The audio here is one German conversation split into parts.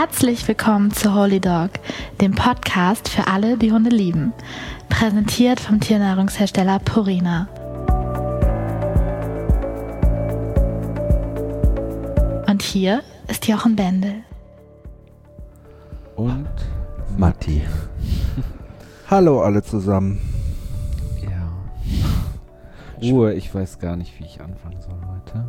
Herzlich willkommen zu Holy Dog, dem Podcast für alle, die Hunde lieben. Präsentiert vom Tiernahrungshersteller Purina. Und hier ist Jochen Bendel. Und Matti. Hallo alle zusammen. Ja. Ruhe, ich weiß gar nicht, wie ich anfangen soll heute.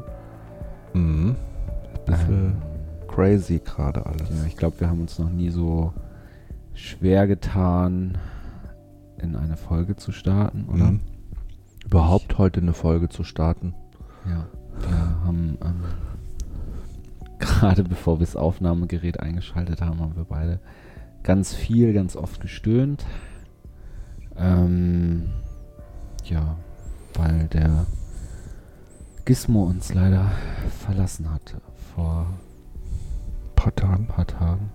Bisschen crazy gerade alles. Ja, ich glaube, wir haben uns noch nie so schwer getan, in eine Folge zu starten, oder? Überhaupt heute eine Folge zu starten. Ja, wir haben gerade bevor wir das Aufnahmegerät eingeschaltet haben, haben wir beide ganz oft gestöhnt. Ja, weil der Gizmo uns leider verlassen hatte vor ein paar Tagen.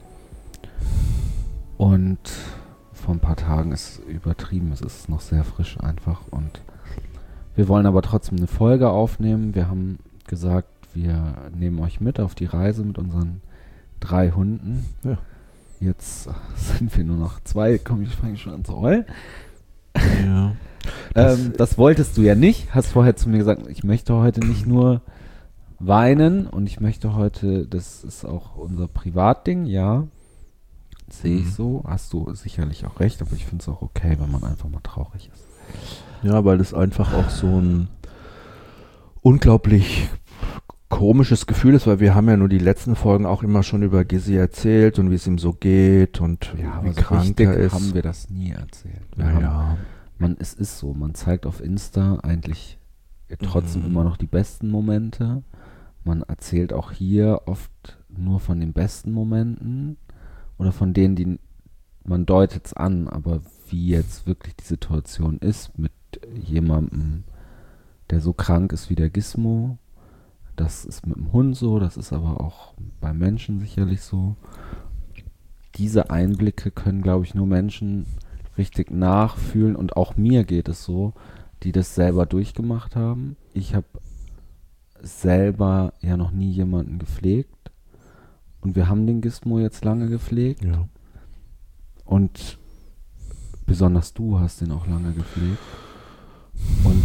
Und vor ein paar Tagen ist übertrieben, es ist noch sehr frisch einfach. Und wir wollen aber trotzdem eine Folge aufnehmen. Wir haben gesagt, wir nehmen euch mit auf die Reise mit unseren 3 Hunden. Ja. Jetzt sind wir nur noch 2. Komm, ich fange schon an zu heulen. Ja. Das wolltest du ja nicht. Hast vorher zu mir gesagt, ich möchte heute nicht nur weinen und ich möchte heute, das ist auch unser Privatding, ja. Sehe ich so. Hast du sicherlich auch recht, aber ich finde es auch okay, wenn man einfach mal traurig ist. Ja, weil es einfach auch so ein unglaublich komisches Gefühl ist, weil wir haben ja nur die letzten Folgen auch immer schon über Gizzy erzählt und wie es ihm so geht und ja, wie so krank er ist. Haben wir das nie erzählt. Es ist so, man zeigt auf Insta eigentlich trotzdem immer noch die besten Momente. Man erzählt auch hier oft nur von den besten Momenten oder von denen, die man deutet es an, aber wie jetzt wirklich die Situation ist mit jemandem, der so krank ist wie der Gizmo, das ist mit dem Hund so, das ist aber auch bei Menschen sicherlich so. Diese Einblicke können, glaube ich, nur Menschen richtig nachfühlen und auch mir geht es so, die das selber durchgemacht haben. Ich habe selber ja noch nie jemanden gepflegt und wir haben den Gizmo jetzt lange gepflegt. Ja. Und besonders du hast den auch lange gepflegt. Und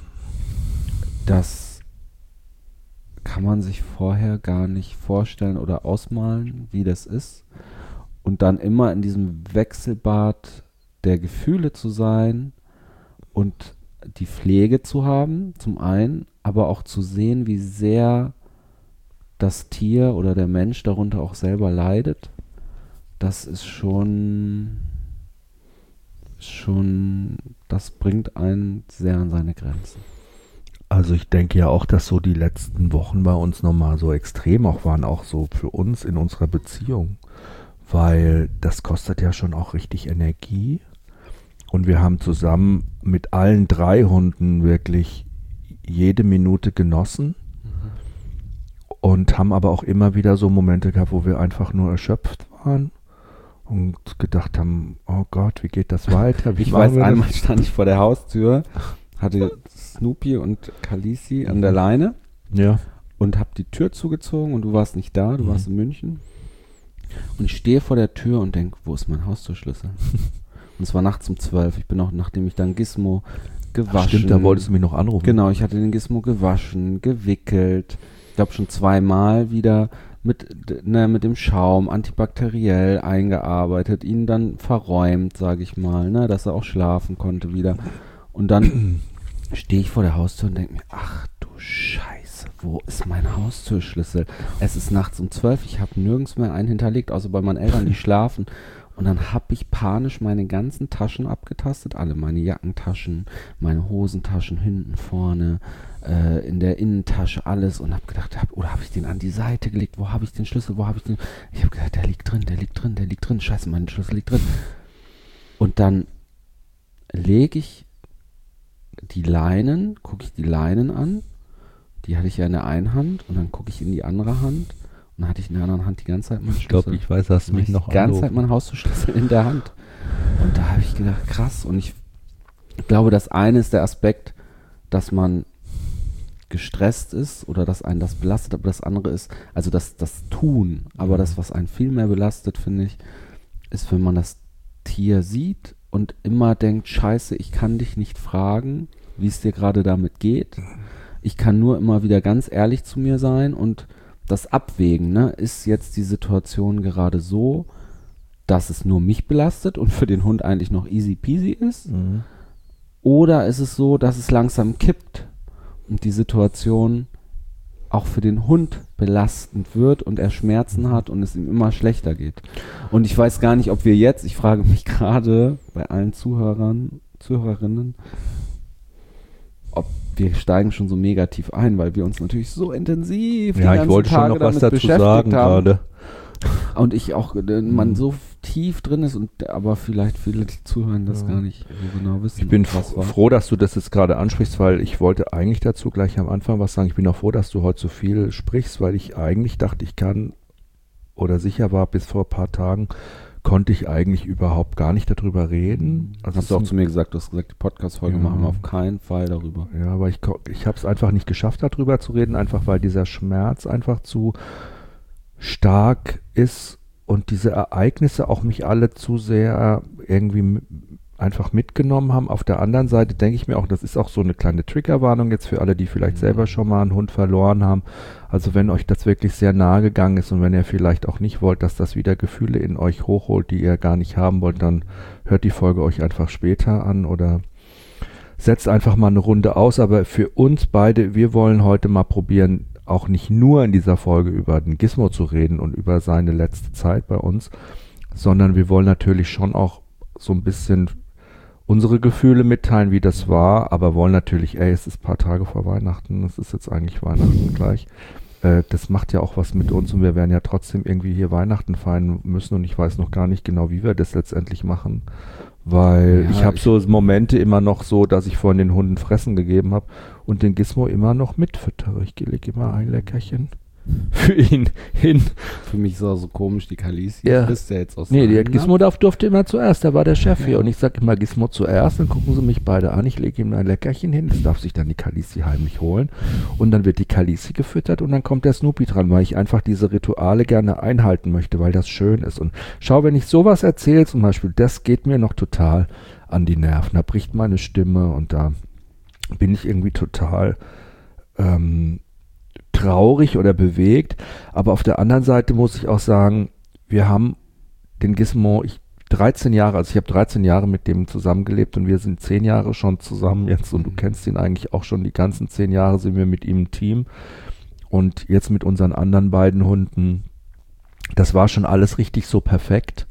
das kann man sich vorher gar nicht vorstellen oder ausmalen, wie das ist. Und dann immer in diesem Wechselbad der Gefühle zu sein und die Pflege zu haben, zum einen, aber auch zu sehen, wie sehr das Tier oder der Mensch darunter auch selber leidet. Das ist schon, das bringt einen sehr an seine Grenzen. Also ich denke ja auch, dass so die letzten Wochen bei uns nochmal so extrem auch waren, auch so für uns in unserer Beziehung, weil das kostet ja schon auch richtig Energie und wir haben zusammen mit allen 3 Hunden wirklich jede Minute genossen und haben aber auch immer wieder so Momente gehabt, wo wir einfach nur erschöpft waren und gedacht haben, oh Gott, wie geht das weiter? Ich weiß, einmal stand ich vor der Haustür, hatte Snoopy und Khaleesi an der Leine und habe die Tür zugezogen und du warst nicht da, du warst in München. Und ich stehe vor der Tür und denke, wo ist mein Haustürschlüssel? Und es war nachts um 12. Ich bin auch, nachdem ich dann Gizmo gewaschen. Ach, stimmt, da wolltest du mich noch anrufen. Genau, ich hatte den Gizmo gewaschen, gewickelt. Ich glaube schon 2-mal wieder mit dem Schaum antibakteriell eingearbeitet, ihn dann verräumt, sage ich mal, dass er auch schlafen konnte wieder. Und dann stehe ich vor der Haustür und denke mir, ach du Scheiße, wo ist mein Haustürschlüssel? Es ist nachts um 12, ich habe nirgends mehr einen hinterlegt, außer bei meinen Eltern, die schlafen. Und dann habe ich panisch meine ganzen Taschen abgetastet, alle meine Jackentaschen, meine Hosentaschen hinten, vorne, in der Innentasche, alles und habe gedacht, oder habe ich den an die Seite gelegt, wo habe ich den Schlüssel, ich habe gedacht, der liegt drin, scheiße, mein Schlüssel liegt drin. Und dann lege ich gucke ich die Leinen an, die hatte ich ja in der einen Hand und dann gucke ich in die andere Hand und dann hatte ich in der anderen Hand die ganze Zeit meinen Schlüssel. Ich glaube, ich weiß, hast du mich noch die ganze Zeit meinen Haustürschlüssel in der Hand. Und da habe ich gedacht, krass. Und ich glaube, das eine ist der Aspekt, dass man gestresst ist oder dass einen das belastet, aber das andere ist, also das Tun, aber das, was einen viel mehr belastet, finde ich, ist, wenn man das Tier sieht und immer denkt, scheiße, ich kann dich nicht fragen, wie es dir gerade damit geht. Ich kann nur immer wieder ganz ehrlich zu mir sein und das Abwägen, ne, ist jetzt die Situation gerade so, dass es nur mich belastet und für den Hund eigentlich noch easy peasy ist? Oder ist es so, dass es langsam kippt und die Situation auch für den Hund belastend wird und er Schmerzen hat und es ihm immer schlechter geht? Und ich weiß gar nicht, ob wir jetzt, ich frage mich gerade bei allen Zuhörerinnen, ob wir steigen schon so mega tief ein, weil wir uns natürlich so intensiv die ganzen ich wollte Tage schon noch was damit dazu beschäftigt sagen haben. gerade. Und ich auch, man so tief drin ist und aber vielleicht viele, die zuhören, das gar nicht so genau wissen. Ich bin froh, dass du das jetzt gerade ansprichst, weil ich wollte eigentlich dazu gleich am Anfang was sagen. Ich bin auch froh, dass du heute so viel sprichst, weil ich eigentlich dachte, ich kann oder sicher war, bis vor ein paar Tagen konnte ich eigentlich überhaupt gar nicht darüber reden. Also hast du auch zu mir gesagt, du hast gesagt, die Podcast-Folge machen wir auf keinen Fall darüber. Ja, aber ich habe es einfach nicht geschafft, darüber zu reden, einfach weil dieser Schmerz einfach zu stark ist und diese Ereignisse auch mich alle zu sehr irgendwie einfach mitgenommen haben. Auf der anderen Seite denke ich mir auch, das ist auch so eine kleine Triggerwarnung jetzt für alle, die vielleicht selber schon mal einen Hund verloren haben. Also wenn euch das wirklich sehr nahe gegangen ist und wenn ihr vielleicht auch nicht wollt, dass das wieder Gefühle in euch hochholt, die ihr gar nicht haben wollt, dann hört die Folge euch einfach später an oder setzt einfach mal eine Runde aus. Aber für uns beide, wir wollen heute mal probieren, auch nicht nur in dieser Folge über den Gizmo zu reden und über seine letzte Zeit bei uns, sondern wir wollen natürlich schon auch so ein bisschen unsere Gefühle mitteilen, wie das war, aber wollen natürlich, es ist ein paar Tage vor Weihnachten, es ist jetzt eigentlich Weihnachten gleich. Das macht ja auch was mit uns und wir werden ja trotzdem irgendwie hier Weihnachten feiern müssen und ich weiß noch gar nicht genau, wie wir das letztendlich machen, weil ich habe so Momente immer noch so, dass ich vorhin den Hunden Fressen gegeben habe und den Gizmo immer noch mitfüttere. Ich lege immer ein Leckerchen für ihn hin. Für mich ist auch so komisch, die Kalisi frisst ja jetzt aus. Nee, der Gizmo durfte immer zuerst, der war der Chef hier und ich sage immer Gizmo zuerst, dann gucken sie mich beide an, ich lege ihm ein Leckerchen hin, das darf sich dann die Kalisi heimlich holen und dann wird die Kalisi gefüttert und dann kommt der Snoopy dran, weil ich einfach diese Rituale gerne einhalten möchte, weil das schön ist. Und schau, wenn ich sowas erzähle, zum Beispiel, das geht mir noch total an die Nerven, da bricht meine Stimme und da bin ich irgendwie total traurig oder bewegt, aber auf der anderen Seite muss ich auch sagen, wir haben den Gizmo, ich habe 13 Jahre mit dem zusammengelebt und wir sind 10 Jahre schon zusammen jetzt und du kennst ihn eigentlich auch schon, die ganzen 10 Jahre sind wir mit ihm im Team und jetzt mit unseren anderen beiden Hunden, das war schon alles richtig so perfekt,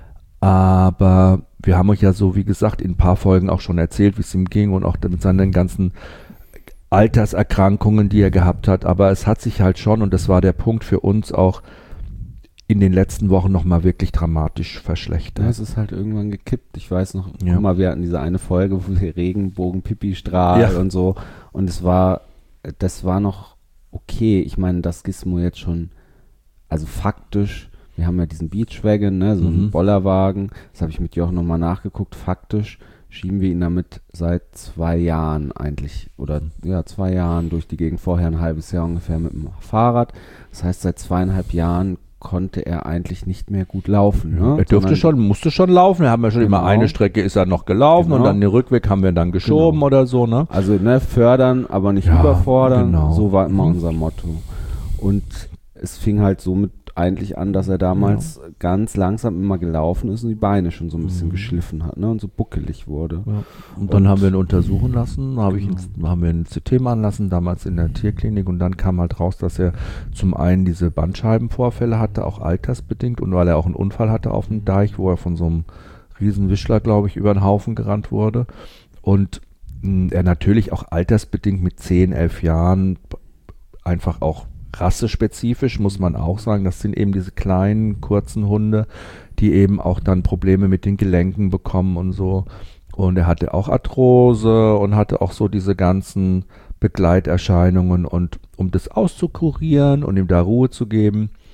aber wir haben euch ja so, wie gesagt, in ein paar Folgen auch schon erzählt, wie es ihm ging und auch mit seinen ganzen Alterserkrankungen, die er gehabt hat, aber es hat sich halt schon, und das war der Punkt für uns auch, in den letzten Wochen nochmal wirklich dramatisch verschlechtert. Ja, es ist halt irgendwann gekippt. Ich weiß noch, guck mal, wir hatten diese eine Folge, wo wir Regenbogen, Pipi-Strahl und so, und das war noch okay. Ich meine, das Gizmo jetzt schon, also faktisch, wir haben ja diesen Beachwagon, ne, so einen Bollerwagen, das habe ich mit Jochen nochmal nachgeguckt, faktisch schieben wir ihn damit seit 2 Jahren eigentlich, oder 2 Jahren durch die Gegend, vorher ein halbes Jahr ungefähr mit dem Fahrrad. Das heißt, seit 2,5 Jahren konnte er eigentlich nicht mehr gut laufen. Ne? Er musste schon laufen. Wir haben ja schon immer eine Strecke ist er noch gelaufen und dann den Rückweg haben wir dann geschoben oder so. Ne? Also fördern, aber nicht überfordern. So war immer unser Motto. Und es fing halt somit eigentlich an, dass er damals ganz langsam immer gelaufen ist und die Beine schon so ein bisschen geschliffen hat, ne, und so buckelig wurde. Ja. Und dann haben wir ihn untersuchen lassen, haben wir einen CT machen lassen, damals in der Tierklinik und dann kam halt raus, dass er zum einen diese Bandscheibenvorfälle hatte, auch altersbedingt und weil er auch einen Unfall hatte auf dem Deich, wo er von so einem riesen Wischler, glaube ich, über den Haufen gerannt wurde und er natürlich auch altersbedingt mit 10, 11 Jahren einfach auch rassespezifisch, muss man auch sagen, das sind eben diese kleinen, kurzen Hunde, die eben auch dann Probleme mit den Gelenken bekommen und so. Und er hatte auch Arthrose und hatte auch so diese ganzen Begleiterscheinungen. Und um das auszukurieren und ihm da Ruhe zu geben,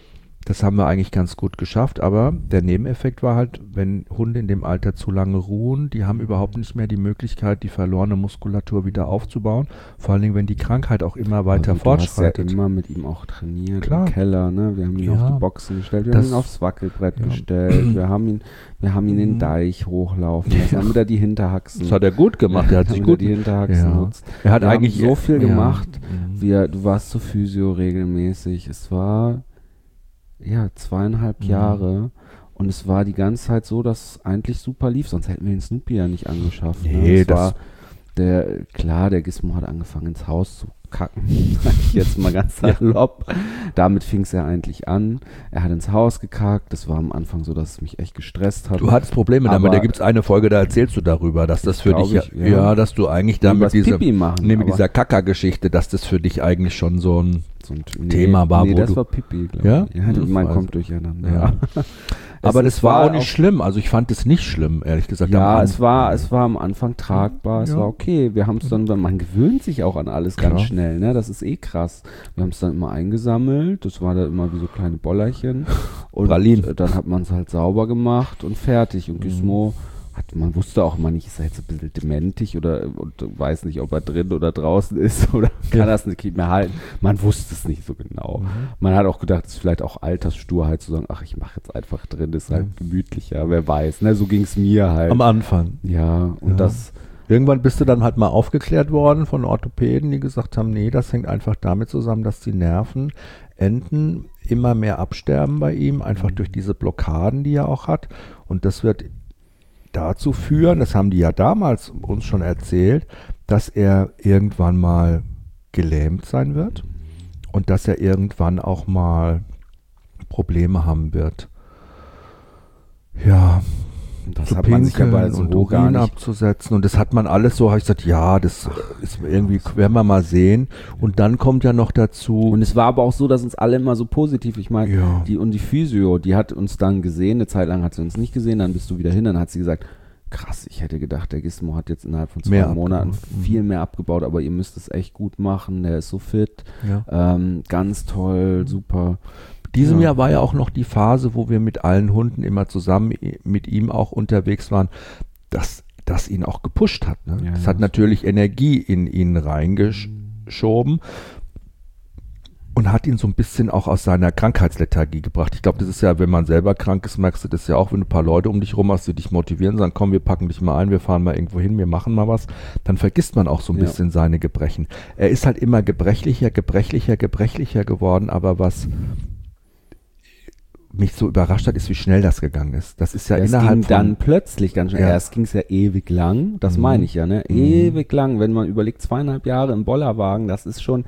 Das haben wir eigentlich ganz gut geschafft, aber der Nebeneffekt war halt, wenn Hunde in dem Alter zu lange ruhen, die haben überhaupt nicht mehr die Möglichkeit, die verlorene Muskulatur wieder aufzubauen. Vor allen Dingen, wenn die Krankheit auch immer weiter fortschreitet. Du hast ja immer mit ihm auch trainiert, Klar. im Keller, ne? Wir haben ihn auf die Boxen gestellt, wir haben ihn aufs Wackelbrett gestellt, wir haben ihn den Deich hochlaufen lassen, damit er die Hinterhaxen. Das hat er gut gemacht, er hat sich gut die Hinterhaxen nutzt. Er hat eigentlich so viel gemacht. Du warst zur Physio regelmäßig. Es war 2,5 Jahre und es war die ganze Zeit so, dass es eigentlich super lief, sonst hätten wir den Snoopy ja nicht angeschafft. Nee, der Gizmo hat angefangen ins Haus zu kacken, sag ich jetzt mal ganz salopp. Damit fing es ja eigentlich an. Er hat ins Haus gekackt. Das war am Anfang so, dass es mich echt gestresst hat. Du hattest Probleme damit. Da gibt es eine Folge, da erzählst du darüber, dass das für dich, dass du eigentlich damit mit dieser Kackergeschichte, dass das für dich eigentlich schon so ein Thema war. Das war Pipi, glaube ich. Ja, man kommt durcheinander. Ja. Aber das war auch nicht schlimm. Also ich fand es nicht schlimm, ehrlich gesagt. Ja, es war am Anfang tragbar. Es war okay. Wir haben es dann, man gewöhnt sich auch an alles ganz schnell. Ne? Das ist krass. Wir haben es dann immer eingesammelt. Das war dann immer wie so kleine Bollerchen. Und dann hat man es halt sauber gemacht und fertig. Und Gizmo man wusste auch mal nicht, ist er jetzt ein bisschen dementig und weiß nicht, ob er drin oder draußen ist oder kann das nicht mehr halten. Man wusste es nicht so genau. Man hat auch gedacht, es ist vielleicht auch Alterssturheit zu sagen, ach, ich mache jetzt einfach drin, ist halt gemütlicher, wer weiß. Ne? So ging es mir halt. Am Anfang. Ja, und das... Irgendwann bist du dann halt mal aufgeklärt worden von Orthopäden, die gesagt haben, nee, das hängt einfach damit zusammen, dass die Nervenenden immer mehr absterben bei ihm, einfach durch diese Blockaden, die er auch hat. Und das wird dazu führen, das haben die ja damals uns schon erzählt, dass er irgendwann mal gelähmt sein wird und dass er irgendwann auch mal Probleme haben wird. Ja, das hat man sich ja bei so Urin abzusetzen und das hat man alles so, habe ich gesagt, das ist irgendwie, werden wir mal sehen. Und dann kommt ja noch dazu. Und es war aber auch so, dass uns alle immer so positiv, ich meine, die Physio, die hat uns dann gesehen, eine Zeit lang hat sie uns nicht gesehen, dann bist du wieder hin, dann hat sie gesagt, krass, ich hätte gedacht, der Gizmo hat jetzt innerhalb von 2 Monaten viel mehr abgebaut, aber ihr müsst es echt gut machen, der ist so fit, ganz toll, super. Diesem Jahr war ja auch noch die Phase, wo wir mit allen Hunden immer zusammen mit ihm auch unterwegs waren, dass das ihn auch gepusht hat. Ne? Das hat natürlich Energie in ihn reingeschoben und hat ihn so ein bisschen auch aus seiner Krankheitslethargie gebracht. Ich glaube, das ist ja, wenn man selber krank ist, merkst du das ja auch, wenn du ein paar Leute um dich rum hast, die dich motivieren, sagen, komm, wir packen dich mal ein, wir fahren mal irgendwo hin, wir machen mal was, dann vergisst man auch so ein bisschen seine Gebrechen. Er ist halt immer gebrechlicher geworden, aber was mich so überrascht hat, ist, wie schnell das gegangen ist. Das ist ja innerhalb ging dann plötzlich ganz schnell. Erst ging es ja ewig lang, das meine ich ja, ne? Ewig lang, wenn man überlegt, 2,5 Jahre im Bollerwagen, das ist schon,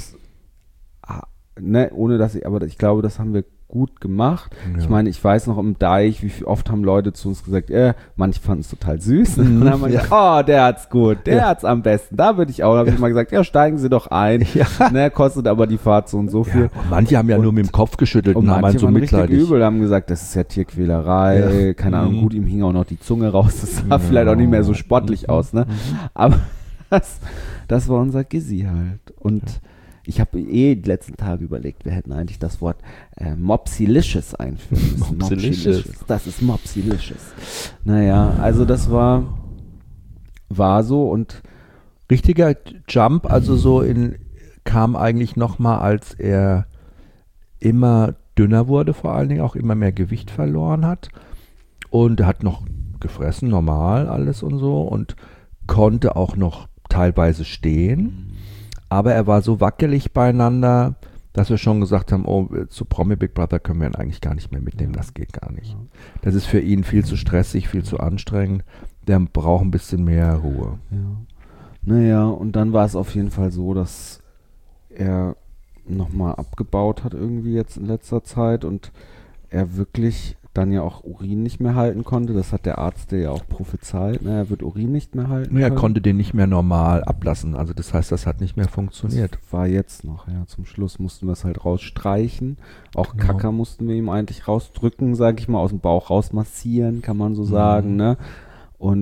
aber ich glaube, das haben wir gut gemacht. Ja. Ich meine, ich weiß noch im Deich, wie oft haben Leute zu uns gesagt, manche fanden es total süß. Und dann haben wir gesagt, oh, der hat's gut, der hat's am besten. Da würde ich auch. Da habe ich mal gesagt, steigen Sie doch ein. Ja. Ne, kostet aber die Fahrt so und so viel. Und manche haben ja nur mit dem Kopf geschüttelt und haben manche so mitleidig. Richtig übel, haben gesagt, das ist ja Tierquälerei. Keine Ahnung, gut, ihm hing auch noch die Zunge raus. Das sah vielleicht auch nicht mehr so sportlich aus. Ne? Aber das war unser Gizzy halt. Und ich habe die letzten Tage überlegt, wir hätten eigentlich das Wort Mopsilicious einführen müssen. Mopsilicious. Das ist Mopsilicious. Naja, also das war so und richtiger Jump, also kam eigentlich nochmal, als er immer dünner wurde, vor allen Dingen auch immer mehr Gewicht verloren hat und er hat noch gefressen, normal alles und so und konnte auch noch teilweise stehen. Aber er war so wackelig beieinander, dass wir schon gesagt haben, zu Promi Big Brother können wir ihn eigentlich gar nicht mehr mitnehmen, das geht gar nicht. Das ist für ihn viel zu stressig, viel zu anstrengend, der braucht ein bisschen mehr Ruhe. Ja. Naja, und dann war es auf jeden Fall so, dass er nochmal abgebaut hat irgendwie jetzt in letzter Zeit und er wirklich dann ja auch Urin nicht mehr halten konnte. Das hat der Arzt ja auch prophezeit. Ne? Er wird Urin nicht mehr halten können. Er konnte den nicht mehr normal ablassen. Also das heißt, das hat nicht mehr funktioniert. Das war jetzt noch. Ja, zum Schluss mussten wir es halt rausstreichen. Auch Kacker mussten wir ihm eigentlich rausdrücken, sage ich mal, aus dem Bauch rausmassieren, kann man so sagen. Ne? Und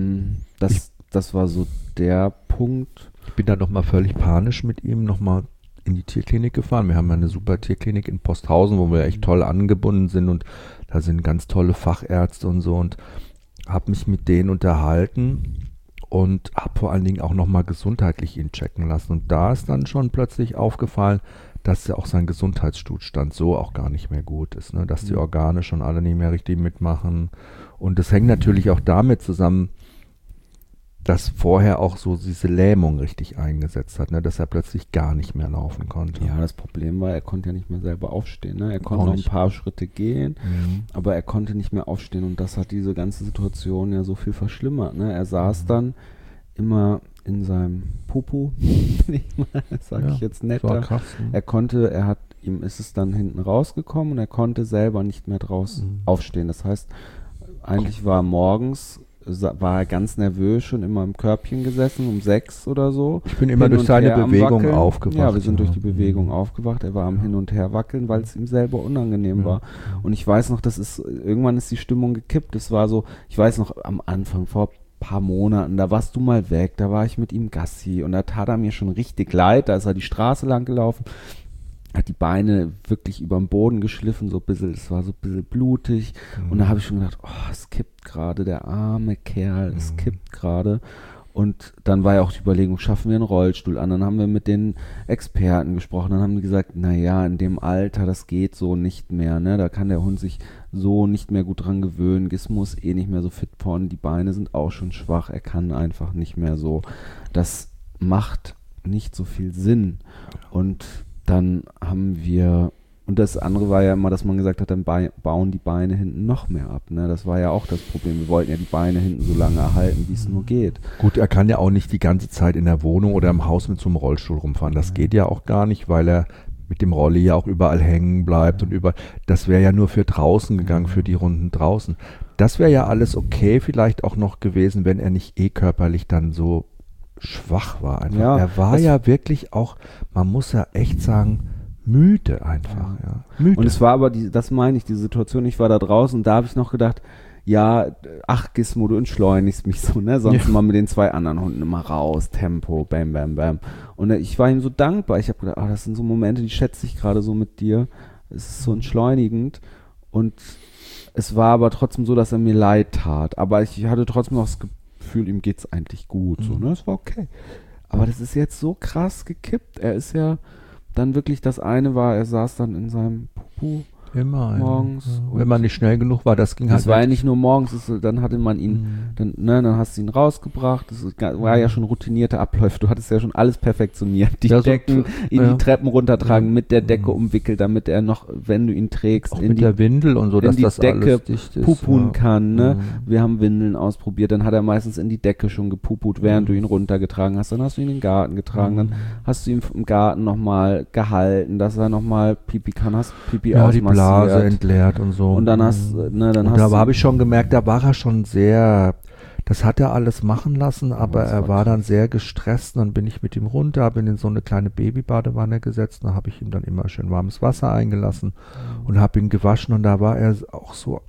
das war so der Punkt. Ich bin da nochmal völlig panisch mit ihm, nochmal in die Tierklinik gefahren. Wir haben ja eine super Tierklinik in Posthausen, wo wir echt toll angebunden sind und da sind ganz tolle Fachärzte und so und habe mich mit denen unterhalten und habe vor allen Dingen auch nochmal gesundheitlich ihn checken lassen. Und da ist dann schon plötzlich aufgefallen, dass ja auch sein Gesundheitszustand so auch gar nicht mehr gut ist, ne? Dass die Organe schon alle nicht mehr richtig mitmachen. Und das hängt natürlich auch damit zusammen, dass vorher auch so diese Lähmung richtig eingesetzt hat, ne? Dass er plötzlich gar nicht mehr laufen konnte. Ja, das Problem war, er konnte ja nicht mehr selber aufstehen. Ne? Er konnte noch ein paar Schritte gehen, aber er konnte nicht mehr aufstehen und das hat diese ganze Situation ja so viel verschlimmert. Ne? Er saß dann immer in seinem Popo, sage ich jetzt netter. Krass, ne? Ihm ist es dann hinten rausgekommen und er konnte selber nicht mehr draußen aufstehen. Das heißt, eigentlich war er ganz nervös schon immer im Körbchen gesessen, um 6 oder so. Ich bin immer durch seine Bewegung aufgewacht. Ja, wir sind durch die Bewegung aufgewacht. Er war am Hin und Her wackeln, weil es ihm selber unangenehm war. Und ich weiß noch, irgendwann ist die Stimmung gekippt. Es war so, ich weiß noch, am Anfang, vor paar Monaten, da warst du mal weg, da war ich mit ihm Gassi und da tat er mir schon richtig leid. Da ist er die Straße lang gelaufen, hat die Beine wirklich über den Boden geschliffen, es war so ein bisschen blutig und da habe ich schon gedacht, oh, es kippt gerade, der arme Kerl, es kippt gerade. Und dann war ja auch die Überlegung, schaffen wir einen Rollstuhl an? Dann haben wir mit den Experten gesprochen, dann haben die gesagt, naja, in dem Alter, das geht so nicht mehr, ne? Da kann der Hund sich so nicht mehr gut dran gewöhnen, Gizmo ist nicht mehr so fit vorne, die Beine sind auch schon schwach, er kann einfach nicht mehr so. Das macht nicht so viel Sinn. Und dann und das andere war ja immer, dass man gesagt hat, dann bauen die Beine hinten noch mehr ab. Ne? Das war ja auch das Problem. Wir wollten ja die Beine hinten so lange erhalten, wie es nur geht. Gut, er kann ja auch nicht die ganze Zeit in der Wohnung oder im Haus mit so einem Rollstuhl rumfahren. Das geht ja auch gar nicht, weil er mit dem Rolli ja auch überall hängen bleibt und das wäre ja nur für draußen gegangen, für die Runden draußen. Das wäre ja alles okay vielleicht auch noch gewesen, wenn er nicht körperlich dann so schwach war einfach. Ja, er war ja wirklich auch, man muss ja echt sagen, müde einfach. Ja. Müde. Und es war aber, das meine ich, die Situation, ich war da draußen und da habe ich noch gedacht, ja, ach Gizmo, du entschleunigst mich so, ne? Sonst immer mit den 2 anderen Hunden immer raus, Tempo, bam, bam, bam. Und ich war ihm so dankbar. Ich habe gedacht, das sind so Momente, die schätze ich gerade so mit dir. Es ist so entschleunigend. Und es war aber trotzdem so, dass er mir leid tat. Aber ich hatte trotzdem noch das Gefühl, ihm geht's eigentlich gut. So, ne? Es war okay. Aber das ist jetzt so krass gekippt. Er ist ja dann wirklich, das eine war, er saß dann in seinem Pupu immer morgens. Ja. Wenn man nicht schnell genug war, das ging halt. Das war ja nicht nur morgens, dann hatte man ihn, dann hast du ihn rausgebracht. Das war ja schon routinierte Abläufe. Du hattest ja schon alles perfektioniert. Die Decken in die Treppen runtertragen, mit der Decke umwickelt, damit er noch, wenn du ihn trägst, auch mit der Windel und so, dass das Decke alles dicht ist. pupun kann. Ne? Wir haben Windeln ausprobiert. Dann hat er meistens in die Decke schon gepuput, während du ihn runtergetragen hast. Dann hast du ihn in den Garten getragen. Dann hast du ihn im Garten nochmal gehalten, dass er nochmal Pipi kann. Hast Pipi ausmassiert. Blase entleert und so. Und dann da habe ich schon gemerkt, da war er schon sehr, das hat er alles machen lassen, aber er war dann sehr gestresst. Und dann bin ich mit ihm runter, habe ihn in so eine kleine Babybadewanne gesetzt. Da habe ich ihm dann immer schön warmes Wasser eingelassen und habe ihn gewaschen. Und da war er auch so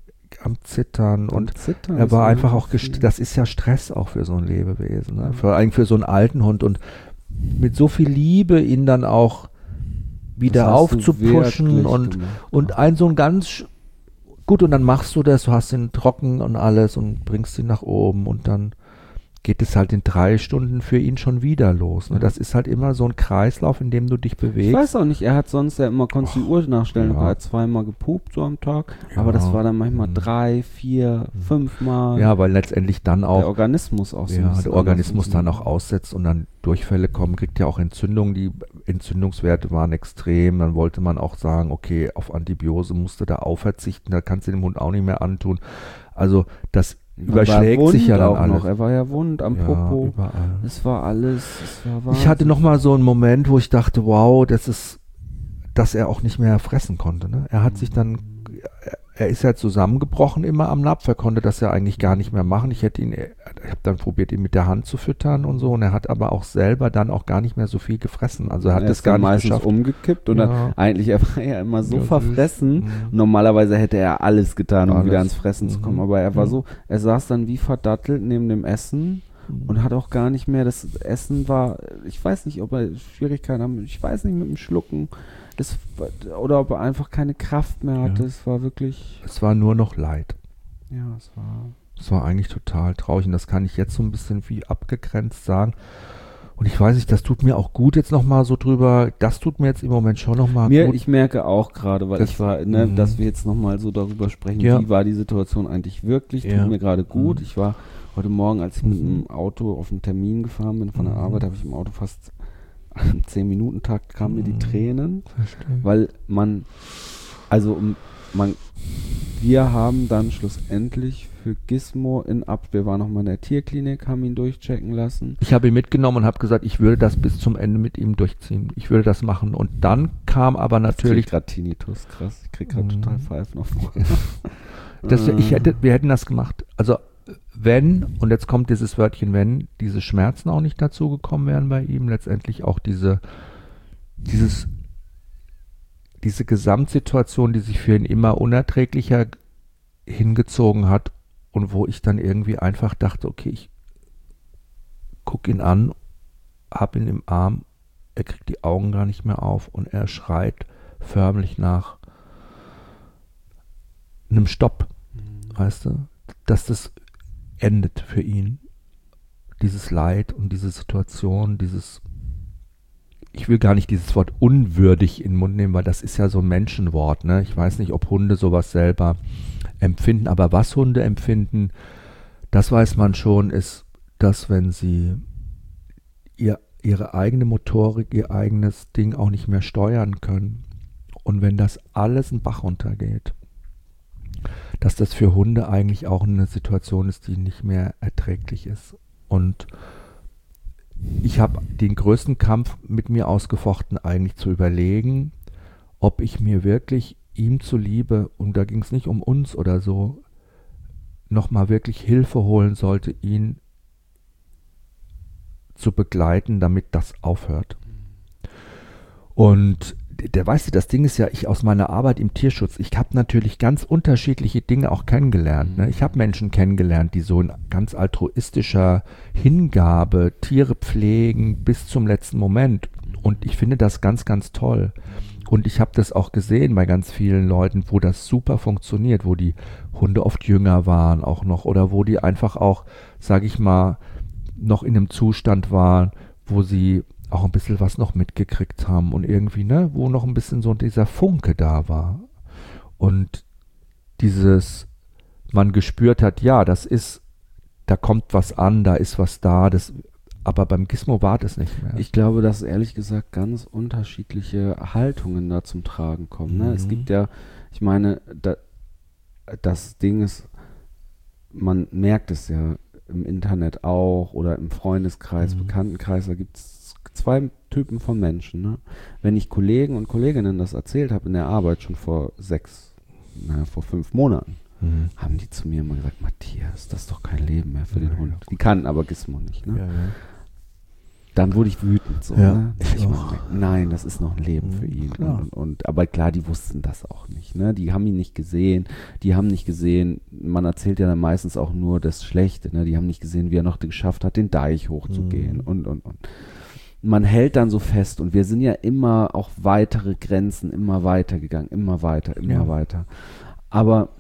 am Zittern. Er war einfach auch das ist ja Stress auch für so ein Lebewesen, ne? Vor allem für so einen alten Hund. Und mit so viel Liebe ihn dann auch wieder aufzupushen und so ein ganz gut, und dann machst du das, du hast ihn trocken und alles und bringst ihn nach oben und dann geht es halt in 3 Stunden für ihn schon wieder los. Ne? Das ist halt immer so ein Kreislauf, in dem du dich bewegst. Ich weiß auch nicht, er hat sonst ja immer, konntest die Uhr nachstellen, er hat 2-mal gepupt so am Tag, aber das war dann manchmal 3, 4, 5 Mal. Ja, weil letztendlich dann auch der Organismus auch so. Ja, der Organismus dann auch aussetzt und dann Durchfälle kommen, kriegt ja auch Entzündungen, die Entzündungswerte waren extrem, dann wollte man auch sagen, okay, auf Antibiose musste da auch verzichten, da kannst du dem Hund auch nicht mehr antun. Also das überschlägt sich ja dann alles. Er war ja wund am Popo. Überall. Es war alles. Ich hatte nochmal so einen Moment, wo ich dachte, wow, dass er auch nicht mehr fressen konnte. Ne? Er hat sich dann, er ist ja zusammengebrochen immer am Napf. Er konnte das ja eigentlich gar nicht mehr machen. Ich habe dann probiert, ihn mit der Hand zu füttern und so. Und er hat aber auch selber dann auch gar nicht mehr so viel gefressen. Also er hat das gar nicht meistens geschafft. Umgekippt und dann eigentlich, er war ja immer so verfressen. Normalerweise hätte er alles getan, um wieder ans Fressen zu kommen. Aber er war so, er saß dann wie verdattelt neben dem Essen und hat auch gar nicht mehr, das Essen war, ich weiß nicht, ob er Schwierigkeiten haben, ich weiß nicht, mit dem Schlucken, oder ob er einfach keine Kraft mehr hatte, es war wirklich... Es war nur noch Leid. Ja, es war eigentlich total traurig und das kann ich jetzt so ein bisschen wie abgegrenzt sagen. Und ich weiß nicht, das tut mir auch gut jetzt nochmal so drüber, das tut mir jetzt im Moment schon nochmal gut. Ich merke auch gerade, weil dass wir jetzt nochmal so darüber sprechen, wie war die Situation eigentlich wirklich, tut mir gerade gut. Ich war heute Morgen, als ich mit dem Auto auf einen Termin gefahren bin von der Arbeit, habe ich im Auto fast 10-Minuten-Takt kamen mir die Tränen, weil wir haben dann schlussendlich für Gizmo wir waren nochmal in der Tierklinik, haben ihn durchchecken lassen. Ich habe ihn mitgenommen und habe gesagt, ich würde das bis zum Ende mit ihm durchziehen. Ich würde das machen. Und dann kam aber natürlich... Ich krieg gerade Tinnitus, krass. Ich krieg gerade total Pfeifen auf vorne. Wir hätten das gemacht. Also wenn, und jetzt kommt dieses Wörtchen wenn, diese Schmerzen auch nicht dazu gekommen wären bei ihm, letztendlich auch diese Gesamtsituation, die sich für ihn immer unerträglicher hingezogen hat und wo ich dann irgendwie einfach dachte, okay, ich gucke ihn an, hab ihn im Arm, er kriegt die Augen gar nicht mehr auf und er schreit förmlich nach einem Stopp, weißt du, dass das endet für ihn, dieses Leid und diese Situation, ich will gar nicht dieses Wort unwürdig in den Mund nehmen, weil das ist ja so ein Menschenwort, ne? Ich weiß nicht, ob Hunde sowas selber empfinden, aber was Hunde empfinden, das weiß man schon, ist, dass wenn sie ihre eigene Motorik, ihr eigenes Ding auch nicht mehr steuern können und wenn das alles einen Bach runtergeht, dass das für Hunde eigentlich auch eine Situation ist, die nicht mehr erträglich ist. Und ich habe den größten Kampf mit mir ausgefochten, eigentlich zu überlegen, ob ich mir wirklich ihm zuliebe, und da ging es nicht um uns oder so, nochmal wirklich Hilfe holen sollte, ihn zu begleiten, damit das aufhört. Und das Ding ist ja, ich aus meiner Arbeit im Tierschutz, ich habe natürlich ganz unterschiedliche Dinge auch kennengelernt. Ne? Ich habe Menschen kennengelernt, die so in ganz altruistischer Hingabe Tiere pflegen bis zum letzten Moment. Und ich finde das ganz, ganz toll. Und ich habe das auch gesehen bei ganz vielen Leuten, wo das super funktioniert, wo die Hunde oft jünger waren auch noch oder wo die einfach auch, sage ich mal, noch in einem Zustand waren, wo sie auch ein bisschen was noch mitgekriegt haben und irgendwie, ne, wo noch ein bisschen so dieser Funke da war. Und man gespürt hat, ja, da kommt was an, da ist was da, aber beim Gizmo war das nicht mehr. Ich glaube, dass ehrlich gesagt ganz unterschiedliche Haltungen da zum Tragen kommen. Ne? Es gibt ja, ich meine, das Ding ist, man merkt es ja im Internet auch oder im Freundeskreis, Bekanntenkreis, da gibt es zwei Typen von Menschen. Ne? Wenn ich Kollegen und Kolleginnen das erzählt habe in der Arbeit schon vor 5 Monaten, haben die zu mir immer gesagt, Matthias, das ist doch kein Leben mehr für den Hund. Die kannten aber Gizmo nicht. Ne? Ja. Dann wurde ich wütend. So, ne? Nein, das ist noch ein Leben für ihn. Aber klar, die wussten das auch nicht. Ne? Die haben ihn nicht gesehen. Man erzählt ja dann meistens auch nur das Schlechte. Ne? Die haben nicht gesehen, wie er noch geschafft hat, den Deich hochzugehen und. Man hält dann so fest und wir sind ja immer auch weitere Grenzen, immer weiter gegangen, immer weiter. Aber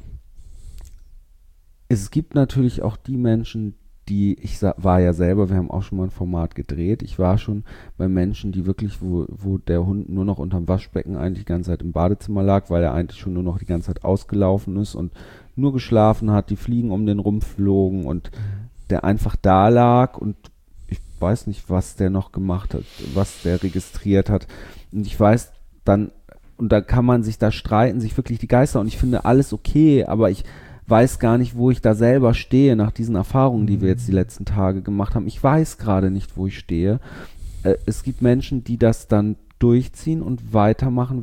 es gibt natürlich auch die Menschen, war ja selber, wir haben auch schon mal ein Format gedreht, ich war schon bei Menschen, die wirklich, wo der Hund nur noch unterm Waschbecken eigentlich die ganze Zeit im Badezimmer lag, weil er eigentlich schon nur noch die ganze Zeit ausgelaufen ist und nur geschlafen hat, die Fliegen um den rumflogen und der einfach da lag und ich weiß nicht, was der noch gemacht hat, was der registriert hat. Und ich weiß dann, und da kann man sich da streiten, sich wirklich die Geister, und ich finde alles okay, aber ich weiß gar nicht, wo ich da selber stehe nach diesen Erfahrungen, die wir jetzt die letzten Tage gemacht haben. Ich weiß gerade nicht, wo ich stehe. Es gibt Menschen, die das dann durchziehen und weitermachen.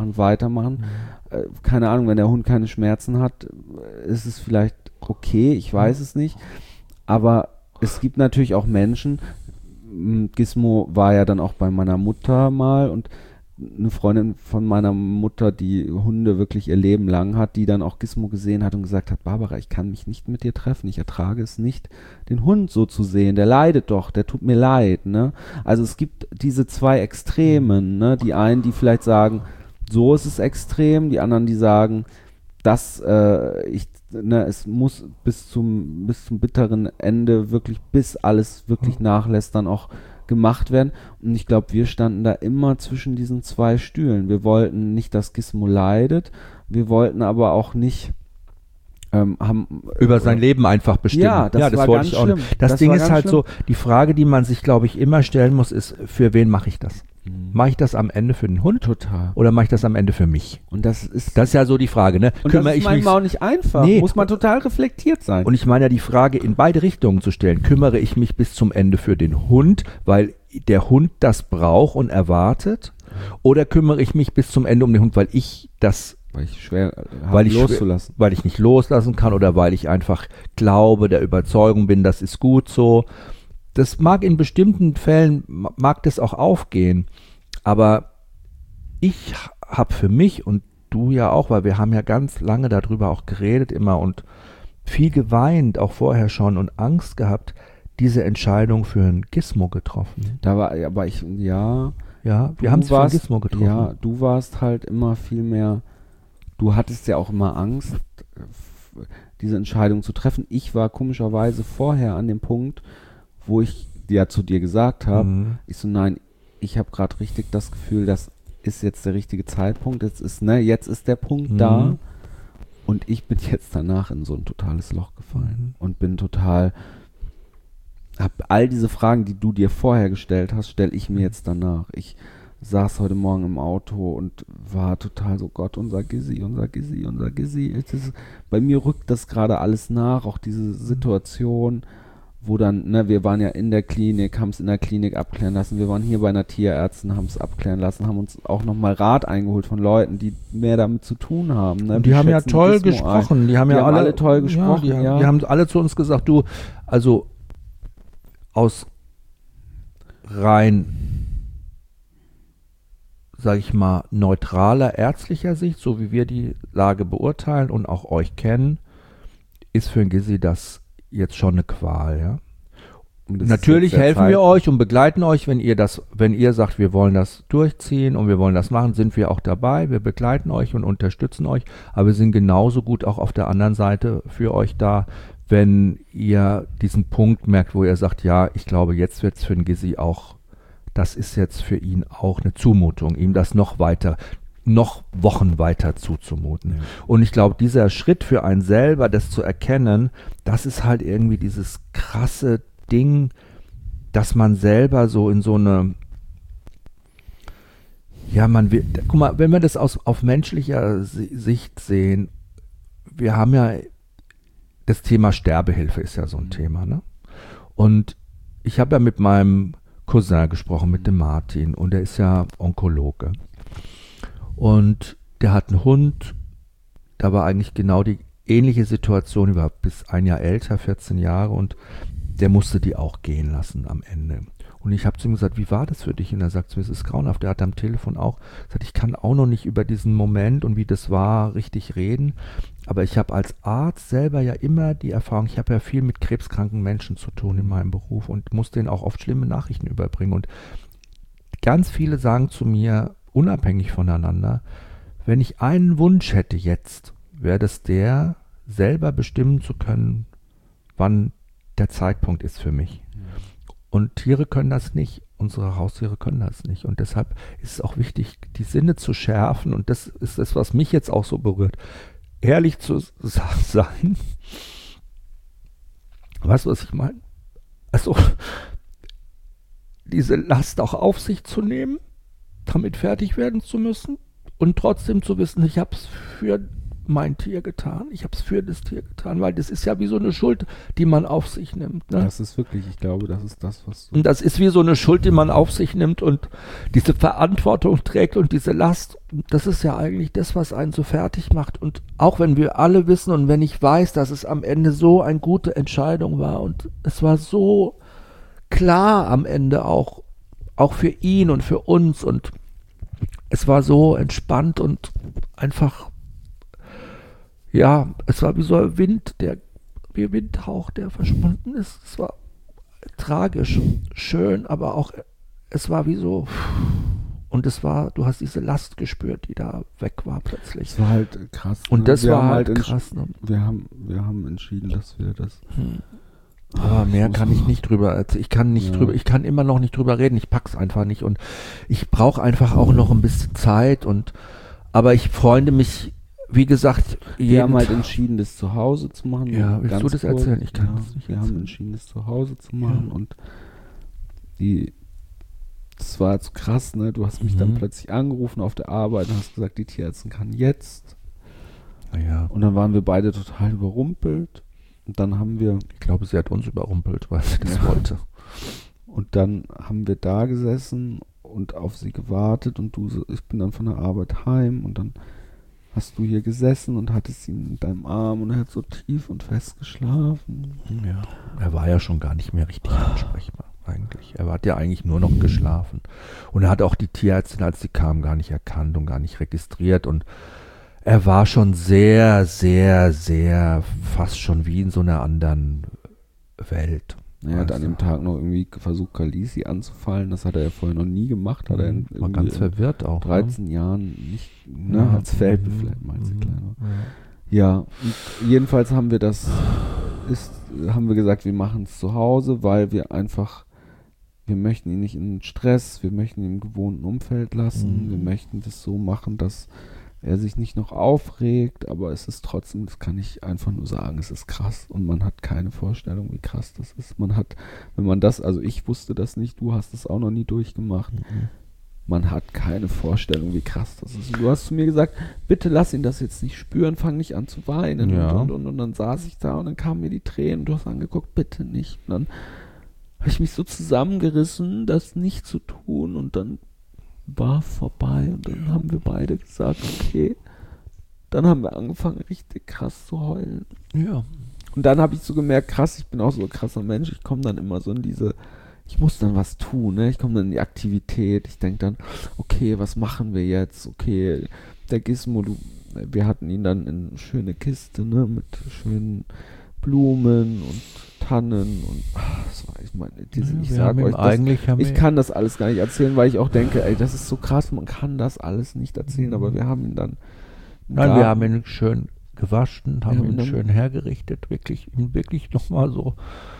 Keine Ahnung, wenn der Hund keine Schmerzen hat, ist es vielleicht okay, ich weiß es nicht. Aber es gibt natürlich auch Menschen, Gizmo war ja dann auch bei meiner Mutter mal und eine Freundin von meiner Mutter, die Hunde wirklich ihr Leben lang hat, die dann auch Gizmo gesehen hat und gesagt hat, Barbara, ich kann mich nicht mit dir treffen, ich ertrage es nicht, den Hund so zu sehen, der leidet doch, der tut mir leid, ne? Also es gibt diese zwei Extremen, ne? Die einen, die vielleicht sagen, so ist es extrem, die anderen, die sagen, es muss bis zum bitteren Ende wirklich, bis alles wirklich nachlässt, dann auch gemacht werden. Und ich glaube, wir standen da immer zwischen diesen zwei Stühlen. Wir wollten nicht, dass Gizmo leidet, wir wollten aber auch nicht über sein Leben einfach bestimmen. Ja, das war wollte ganz ich auch schlimm. nicht. Das Ding ist halt so, die Frage, die man sich, glaube ich, immer stellen muss, ist, für wen mache ich das? Mache ich das am Ende für den Hund? Total. Oder mache ich das am Ende für mich? Und das ist ja so die Frage, ne? Und das ist manchmal auch nicht einfach. Nee. Muss man total reflektiert sein. Und ich meine ja, die Frage in beide Richtungen zu stellen. Kümmere ich mich bis zum Ende für den Hund, weil der Hund das braucht und erwartet? Oder kümmere ich mich bis zum Ende um den Hund, weil ich schwer habe, loszulassen. Weil ich nicht loslassen kann oder weil ich einfach glaube, der Überzeugung bin, das ist gut so. Das mag in bestimmten Fällen, mag das auch aufgehen, aber ich habe für mich und du ja auch, weil wir haben ja ganz lange darüber auch geredet immer und viel geweint, auch vorher schon und Angst gehabt, diese Entscheidung für ein Gizmo getroffen. Da war, aber wir haben es für ein Gizmo getroffen. Ja, du warst halt immer viel mehr, du hattest ja auch immer Angst, diese Entscheidung zu treffen. Ich war komischerweise vorher an dem Punkt, wo ich ja zu dir gesagt habe, ich so, nein, ich habe gerade richtig das Gefühl, das ist jetzt der richtige Zeitpunkt, jetzt ist der Punkt da und ich bin jetzt danach in so ein totales Loch gefallen und bin total, habe all diese Fragen, die du dir vorher gestellt hast, stelle ich mir jetzt danach. Ich saß heute Morgen im Auto und war total so, Gott, unser Gizzy. Bei mir rückt das gerade alles nach, auch diese Situation, wo dann, wir waren ja in der Klinik, haben es in der Klinik abklären lassen, wir waren hier bei einer Tierärztin, haben es abklären lassen, haben uns auch nochmal Rat eingeholt von Leuten, die mehr damit zu tun haben. Ne? Die haben ja toll gesprochen, die haben alle toll gesprochen. Die haben alle zu uns gesagt, du, also aus rein, sage ich mal, neutraler ärztlicher Sicht, so wie wir die Lage beurteilen und auch euch kennen, ist für ein Gizzy das jetzt schon eine Qual, ja. Natürlich helfen wir euch und begleiten euch, wenn ihr sagt, wir wollen das durchziehen und wir wollen das machen, sind wir auch dabei, wir begleiten euch und unterstützen euch, aber wir sind genauso gut auch auf der anderen Seite für euch da, wenn ihr diesen Punkt merkt, wo ihr sagt, ja, ich glaube, jetzt wird es für den Gizzy auch, das ist jetzt für ihn auch eine Zumutung, ihm das noch Wochen weiter zuzumuten. Ja. Und ich glaube, dieser Schritt für einen selber, das zu erkennen, das ist halt irgendwie dieses krasse Ding, dass man selber so in so eine, guck mal, wenn wir das auf menschlicher Sicht sehen, wir haben ja, das Thema Sterbehilfe ist ja so ein Thema, ne? Und ich habe ja mit meinem Cousin gesprochen, mit dem Martin, und der ist ja Onkologe. Und der hat einen Hund, da war eigentlich genau die ähnliche Situation, war bis ein Jahr älter, 14 Jahre, und der musste die auch gehen lassen am Ende. Und ich habe zu ihm gesagt, wie war das für dich? Und er sagt zu mir, es ist grauenhaft. Der hat am Telefon auch gesagt, ich kann auch noch nicht über diesen Moment und wie das war richtig reden. Aber ich habe als Arzt selber ja immer die Erfahrung, ich habe ja viel mit krebskranken Menschen zu tun in meinem Beruf und muss denen auch oft schlimme Nachrichten überbringen. Und ganz viele sagen zu mir, unabhängig voneinander, wenn ich einen Wunsch hätte jetzt, wäre das der, selber bestimmen zu können, wann der Zeitpunkt ist für mich. Und Tiere können das nicht, unsere Haustiere können das nicht. Und deshalb ist es auch wichtig, die Sinne zu schärfen. Und das ist das, was mich jetzt auch so berührt. Ehrlich zu sein. Weißt du, was ich meine? Also, diese Last auch auf sich zu nehmen, damit fertig werden zu müssen und trotzdem zu wissen, ich habe es für mein Tier getan, ich habe es für das Tier getan, weil das ist ja wie so eine Schuld, die man auf sich nimmt. Ne? Das ist wirklich, ich glaube, das ist das, was... Und das ist wie so eine Schuld, die man auf sich nimmt und diese Verantwortung trägt und diese Last, das ist ja eigentlich das, was einen so fertig macht. Und auch wenn wir alle wissen und wenn ich weiß, dass es am Ende so eine gute Entscheidung war und es war so klar am Ende auch für ihn und für uns, und es war so entspannt und einfach, ja, es war wie so ein wie Windhauch, der verschwunden ist. Es war tragisch, schön, aber auch, es war wie so, und du hast diese Last gespürt, die da weg war plötzlich. Es war halt krass. Und das wir war haben halt krass. Ne? Wir haben entschieden, dass wir das... Aber mehr kann ich nicht drüber erzählen. Ich kann immer noch nicht drüber reden. Ich pack's einfach nicht und ich brauche einfach auch noch ein bisschen Zeit aber ich freunde mich, wie gesagt, wir haben halt entschieden, das zu Hause zu machen. Ja, willst du das erzählen? Ich kann das nicht. Wir haben entschieden, das zu Hause zu machen und das war jetzt krass, ne? Du hast mich dann plötzlich angerufen auf der Arbeit und hast gesagt, die Tierärztin kann jetzt. Ja. Und dann waren wir beide total überrumpelt. Und dann haben wir... Ich glaube, sie hat uns überrumpelt, weil sie das wollte. Und dann haben wir da gesessen und auf sie gewartet und ich bin dann von der Arbeit heim und dann hast du hier gesessen und hattest ihn in deinem Arm und er hat so tief und fest geschlafen. Ja, er war ja schon gar nicht mehr richtig ansprechbar eigentlich. Er hat ja eigentlich nur noch geschlafen. Und er hat auch die Tierärztin, als sie kam, gar nicht erkannt und gar nicht registriert und er war schon sehr, sehr, sehr fast schon wie in so einer anderen Welt. Er hat an dem Tag noch irgendwie versucht, Khaleesi anzufallen. Das hat er ja vorher noch nie gemacht. Hat er war ganz verwirrt auch. 13 Jahren nicht, als Feldbefehl, mal sie kleiner. Ja, und jedenfalls haben wir gesagt, wir machen es zu Hause, weil wir möchten ihn nicht in Stress, wir möchten ihn im gewohnten Umfeld lassen, wir möchten das so machen, dass er sich nicht noch aufregt, aber es ist trotzdem, das kann ich einfach nur sagen, es ist krass und man hat keine Vorstellung, wie krass das ist. Also ich wusste das nicht, du hast es auch noch nie durchgemacht. Man hat keine Vorstellung, wie krass das ist. Und du hast zu mir gesagt, bitte lass ihn das jetzt nicht spüren, fang nicht an zu weinen. Ja. Und dann saß ich da und dann kamen mir die Tränen und du hast angeguckt, bitte nicht. Und dann habe ich mich so zusammengerissen, das nicht zu tun und dann war vorbei und dann haben wir beide gesagt, okay, dann haben wir angefangen richtig krass zu heulen. Ja. Und dann habe ich so gemerkt, krass, ich bin auch so ein krasser Mensch, ich komme dann immer so in ich muss dann was tun, ne? Ich komme dann in die Aktivität, ich denke dann, okay, was machen wir jetzt? Okay, der Gizmo, wir hatten ihn dann in eine schöne Kiste, ne, mit schönen Blumen und Tannen und ich sage euch, ich kann das alles gar nicht erzählen, weil ich auch denke, ey, das ist so krass, man kann das alles nicht erzählen, aber wir haben ihn dann... Nein, wir haben ihn schön gewaschen, haben ihn schön hergerichtet, wirklich nochmal so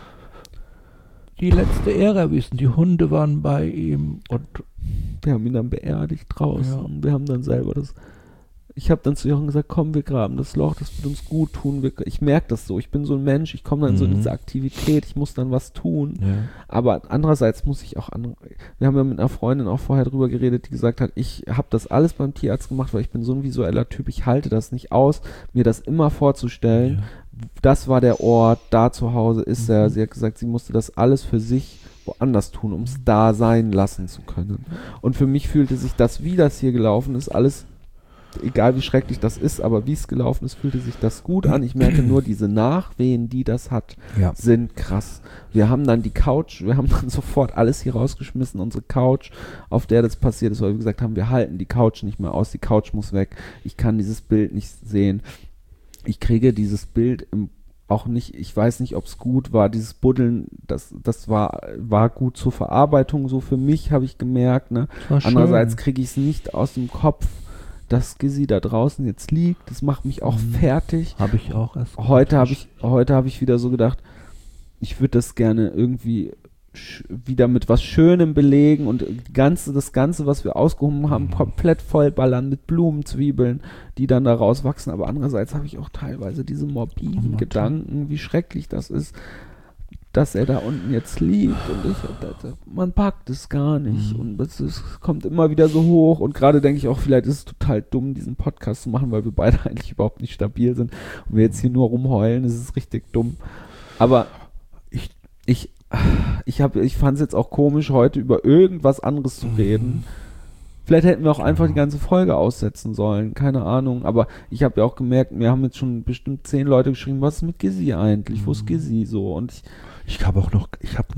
die letzte Ehre erwiesen. Die Hunde waren bei ihm und wir haben ihn dann beerdigt draußen. Ja. Wir haben dann selber ich habe dann zu Jochen gesagt, komm, wir graben das Loch, das wird uns gut tun. Ich merke das so, ich bin so ein Mensch, ich komme dann so in diese Aktivität, ich muss dann was tun. Ja. Aber andererseits muss ich auch wir haben ja mit einer Freundin auch vorher drüber geredet, die gesagt hat, ich habe das alles beim Tierarzt gemacht, weil ich bin so ein visueller Typ, ich halte das nicht aus, mir das immer vorzustellen. Ja. Das war der Ort, da zu Hause ist er. Sie hat gesagt, sie musste das alles für sich woanders tun, um es da sein lassen zu können. Und für mich fühlte sich das, wie das hier gelaufen ist, alles, egal wie schrecklich das ist, aber wie es gelaufen ist, fühlte sich das gut an. Ich merke nur, diese Nachwehen, die das hat, sind krass. Wir haben dann sofort alles hier rausgeschmissen, unsere Couch, auf der das passiert ist, weil wir gesagt haben, wir halten die Couch nicht mehr aus, die Couch muss weg, ich kann dieses Bild nicht sehen. Ich kriege dieses Bild auch nicht, ich weiß nicht, ob es gut war, dieses Buddeln, das war gut zur Verarbeitung, so für mich, habe ich gemerkt. Ne? Andererseits kriege ich es nicht aus dem Kopf, dass Gizzy da draußen jetzt liegt. Das macht mich auch fertig. Habe ich auch erst. Heute habe ich wieder so gedacht, ich würde das gerne irgendwie wieder mit was Schönem belegen und das Ganze, was wir ausgehoben haben, komplett vollballern mit Blumen, Zwiebeln, die dann da rauswachsen. Aber andererseits habe ich auch teilweise diese morbiden Gedanken, wie schrecklich das ist, dass er da unten jetzt liegt und man packt es gar nicht und es kommt immer wieder so hoch und gerade denke ich auch, vielleicht ist es total dumm, diesen Podcast zu machen, weil wir beide eigentlich überhaupt nicht stabil sind und wir jetzt hier nur rumheulen, das ist richtig dumm. Aber ich fand es jetzt auch komisch, heute über irgendwas anderes zu reden. Vielleicht hätten wir auch einfach die ganze Folge aussetzen sollen, keine Ahnung. Aber ich habe ja auch gemerkt, wir haben jetzt schon bestimmt 10 Leute geschrieben, was ist mit Gizzy eigentlich? Wo ist Gizzy so? Und ich habe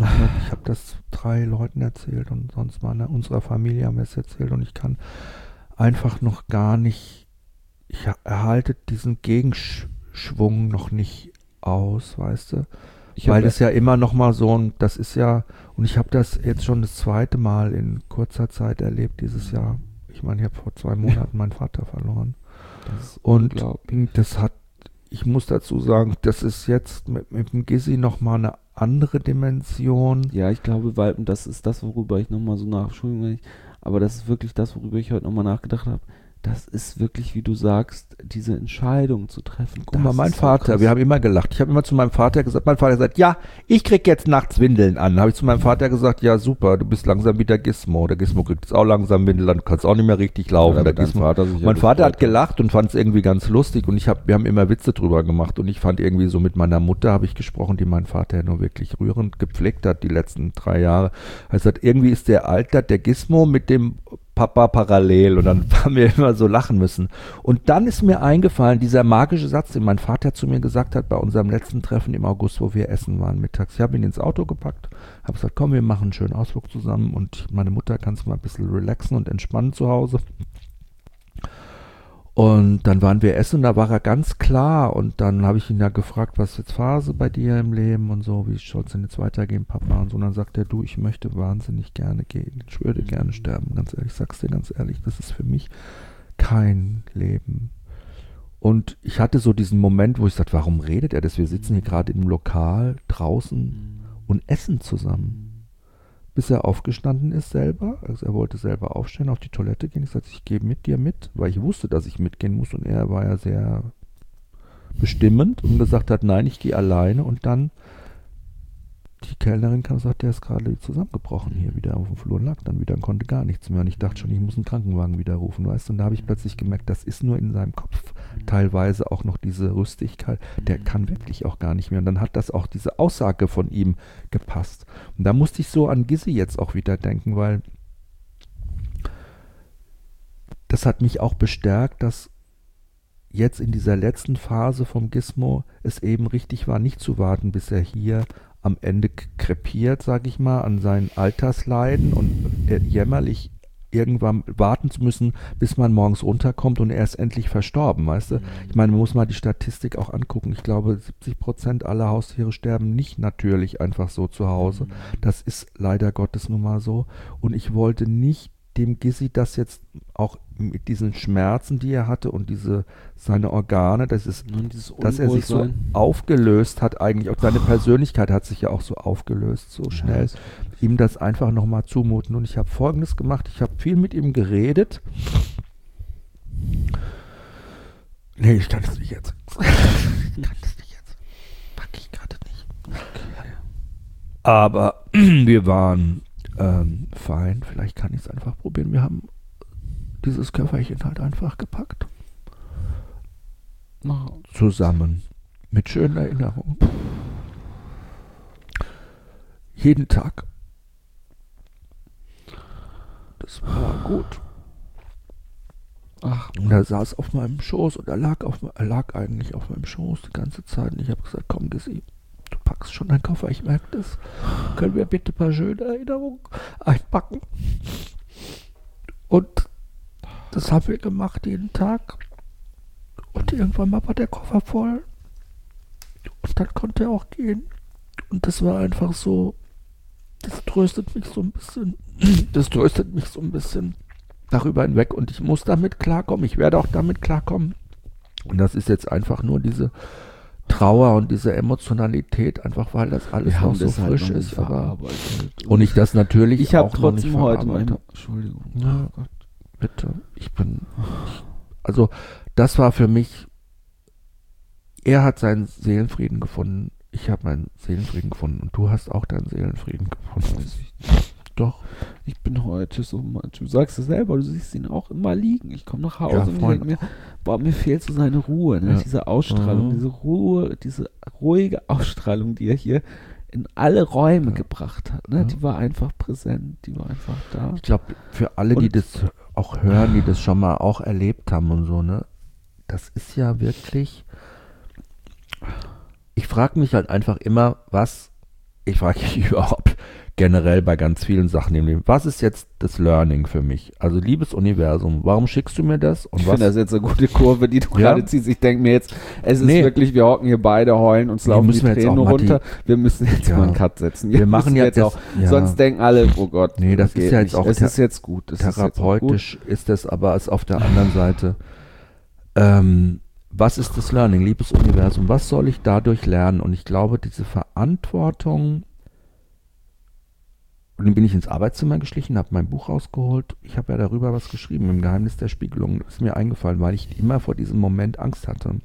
das 3 Leuten erzählt und sonst mal in unserer Familie haben wir es erzählt und ich kann einfach noch gar nicht, ich erhalte diesen Gegenschwung noch nicht aus, weißt du? Weil das ja immer noch mal so ein, das ist ja, und ich habe das jetzt schon das zweite Mal in kurzer Zeit erlebt dieses Jahr. Ich meine, ich habe vor 2 Monaten meinen Vater verloren. Und das hat, ich muss dazu sagen, das ist jetzt mit dem Gissi noch mal eine andere Dimension. Ja, ich glaube, weil, und das ist das, worüber ich nochmal so Entschuldigung, aber das ist wirklich das, worüber ich heute nochmal nachgedacht habe. Das ist wirklich, wie du sagst, diese Entscheidung zu treffen. Guck mal, mein Vater, wir haben immer gelacht. Ich habe immer zu meinem Vater gesagt, ja, ich krieg jetzt nachts Windeln an. Habe ich zu meinem Vater gesagt, ja super, du bist langsam wie der Gizmo. Der Gizmo kriegt jetzt auch langsam Windeln an, du kannst auch nicht mehr richtig laufen. Ja, mein Vater hat gelacht und fand es irgendwie ganz lustig und wir haben immer Witze drüber gemacht und ich fand irgendwie so, mit meiner Mutter habe ich gesprochen, die meinen Vater ja nur wirklich rührend gepflegt hat die letzten 3 Jahre. Also irgendwie ist der Gizmo mit dem Papa parallel und dann haben wir immer so lachen müssen. Und dann ist mir eingefallen, dieser magische Satz, den mein Vater zu mir gesagt hat bei unserem letzten Treffen im August, wo wir essen waren mittags. Ich habe ihn ins Auto gepackt, habe gesagt, komm, wir machen einen schönen Ausflug zusammen und meine Mutter kann es mal ein bisschen relaxen und entspannen zu Hause. Und dann waren wir essen und da war er ganz klar und dann habe ich ihn ja gefragt, was ist jetzt Phase bei dir im Leben und so, wie soll es denn jetzt weitergehen, Papa? Und so, und dann sagt er, du, ich möchte wahnsinnig gerne gehen, ich würde gerne sterben, ganz ehrlich, ich sag's dir ganz ehrlich, das ist für mich kein Leben. Und ich hatte so diesen Moment, wo ich sagte, warum redet er das? Wir sitzen hier gerade im Lokal draußen und essen zusammen. Bis er aufgestanden ist selber, also er wollte selber aufstehen, auf die Toilette gehen. Ich sagte, ich gehe mit dir mit, weil ich wusste, dass ich mitgehen muss und er war ja sehr bestimmend und gesagt hat, nein, ich gehe alleine und dann die Kellnerin kam und sagte, der ist gerade zusammengebrochen hier wieder auf dem Flur und lag dann wieder und konnte gar nichts mehr und ich dachte schon, ich muss einen Krankenwagen wieder rufen, weißt du, und da habe ich plötzlich gemerkt, das ist nur in seinem Kopf teilweise auch noch diese Rüstigkeit, der kann wirklich auch gar nicht mehr und dann hat das auch diese Aussage von ihm gepasst und da musste ich so an Gissi jetzt auch wieder denken, weil das hat mich auch bestärkt, dass jetzt in dieser letzten Phase vom Gizmo es eben richtig war, nicht zu warten, bis er hier am Ende krepiert, sag ich mal, an seinen Altersleiden und jämmerlich irgendwann warten zu müssen, bis man morgens runterkommt und er ist endlich verstorben, weißt du? Ich meine, man muss mal die Statistik auch angucken. Ich glaube, 70% aller Haustiere sterben nicht natürlich einfach so zu Hause. Das ist leider Gottes nun mal so. Und ich wollte nicht dem Gissi das jetzt auch mit diesen Schmerzen, die er hatte und seine Organe, dass er sich so aufgelöst hat, eigentlich auch seine Persönlichkeit hat sich ja auch so aufgelöst, so schnell, ihm das einfach nochmal zumuten. Und ich habe Folgendes gemacht, ich habe viel mit ihm geredet. Nee, ich kann das nicht jetzt. Pack ich gerade nicht. Okay. Aber wir waren fein, vielleicht kann ich es einfach probieren. Wir haben dieses Köfferchen halt einfach gepackt. Zusammen. Mit schönen Erinnerungen. Jeden Tag. Das war gut. Und er saß auf meinem Schoß und er lag eigentlich auf meinem Schoß die ganze Zeit. Und ich habe gesagt, komm Gissi, du packst schon deinen Koffer, ich merke das. Können wir bitte ein paar schöne Erinnerungen einpacken? Und das haben wir gemacht jeden Tag. Und irgendwann mal war der Koffer voll. Und dann konnte er auch gehen. Und das war einfach so, das tröstet mich so ein bisschen darüber hinweg. Und ich muss damit klarkommen. Ich werde auch damit klarkommen. Und das ist jetzt einfach nur diese Trauer und diese Emotionalität, einfach weil das alles noch so frisch halt ist. Und ich das natürlich ich auch noch nicht verarbeitet habe. Entschuldigung. Ja, Gott, bitte. Also das war für mich, er hat seinen Seelenfrieden gefunden, ich habe meinen Seelenfrieden gefunden und du hast auch deinen Seelenfrieden gefunden. Doch. Ich bin heute so, du sagst es selber, du siehst ihn auch immer liegen. Ich komme nach Hause und denke mir, mir fehlt so seine Ruhe, ne? Diese Ausstrahlung, diese Ruhe, diese ruhige Ausstrahlung, die er hier in alle Räume gebracht hat. Ne? Die war einfach präsent, die war einfach da. Ich glaube, für alle, die das auch hören, die das schon mal auch erlebt haben und so, ne, das ist ja wirklich, ich frage mich halt einfach immer, ich frage mich überhaupt, generell bei ganz vielen Sachen im Leben. Was ist jetzt das Learning für mich? Also liebes Universum, warum schickst du mir das? Und ich finde das jetzt eine gute Kurve, die du gerade ziehst. Ich denke mir jetzt, es ist wirklich, wir hocken hier beide, heulen, uns laufen die Tränen runter. Wir müssen jetzt mal einen Cut setzen. Wir machen jetzt auch, sonst denken alle, oh Gott. Nee, das ist ja jetzt auch, es ist jetzt gut. Therapeutisch ist es aber auf der anderen Seite, was ist das Learning, liebes Universum? Was soll ich dadurch lernen? Und ich glaube, diese Verantwortung. Und dann bin ich ins Arbeitszimmer geschlichen, habe mein Buch rausgeholt. Ich habe ja darüber was geschrieben, im Geheimnis der Spiegelung. Ist mir eingefallen, weil ich immer vor diesem Moment Angst hatte.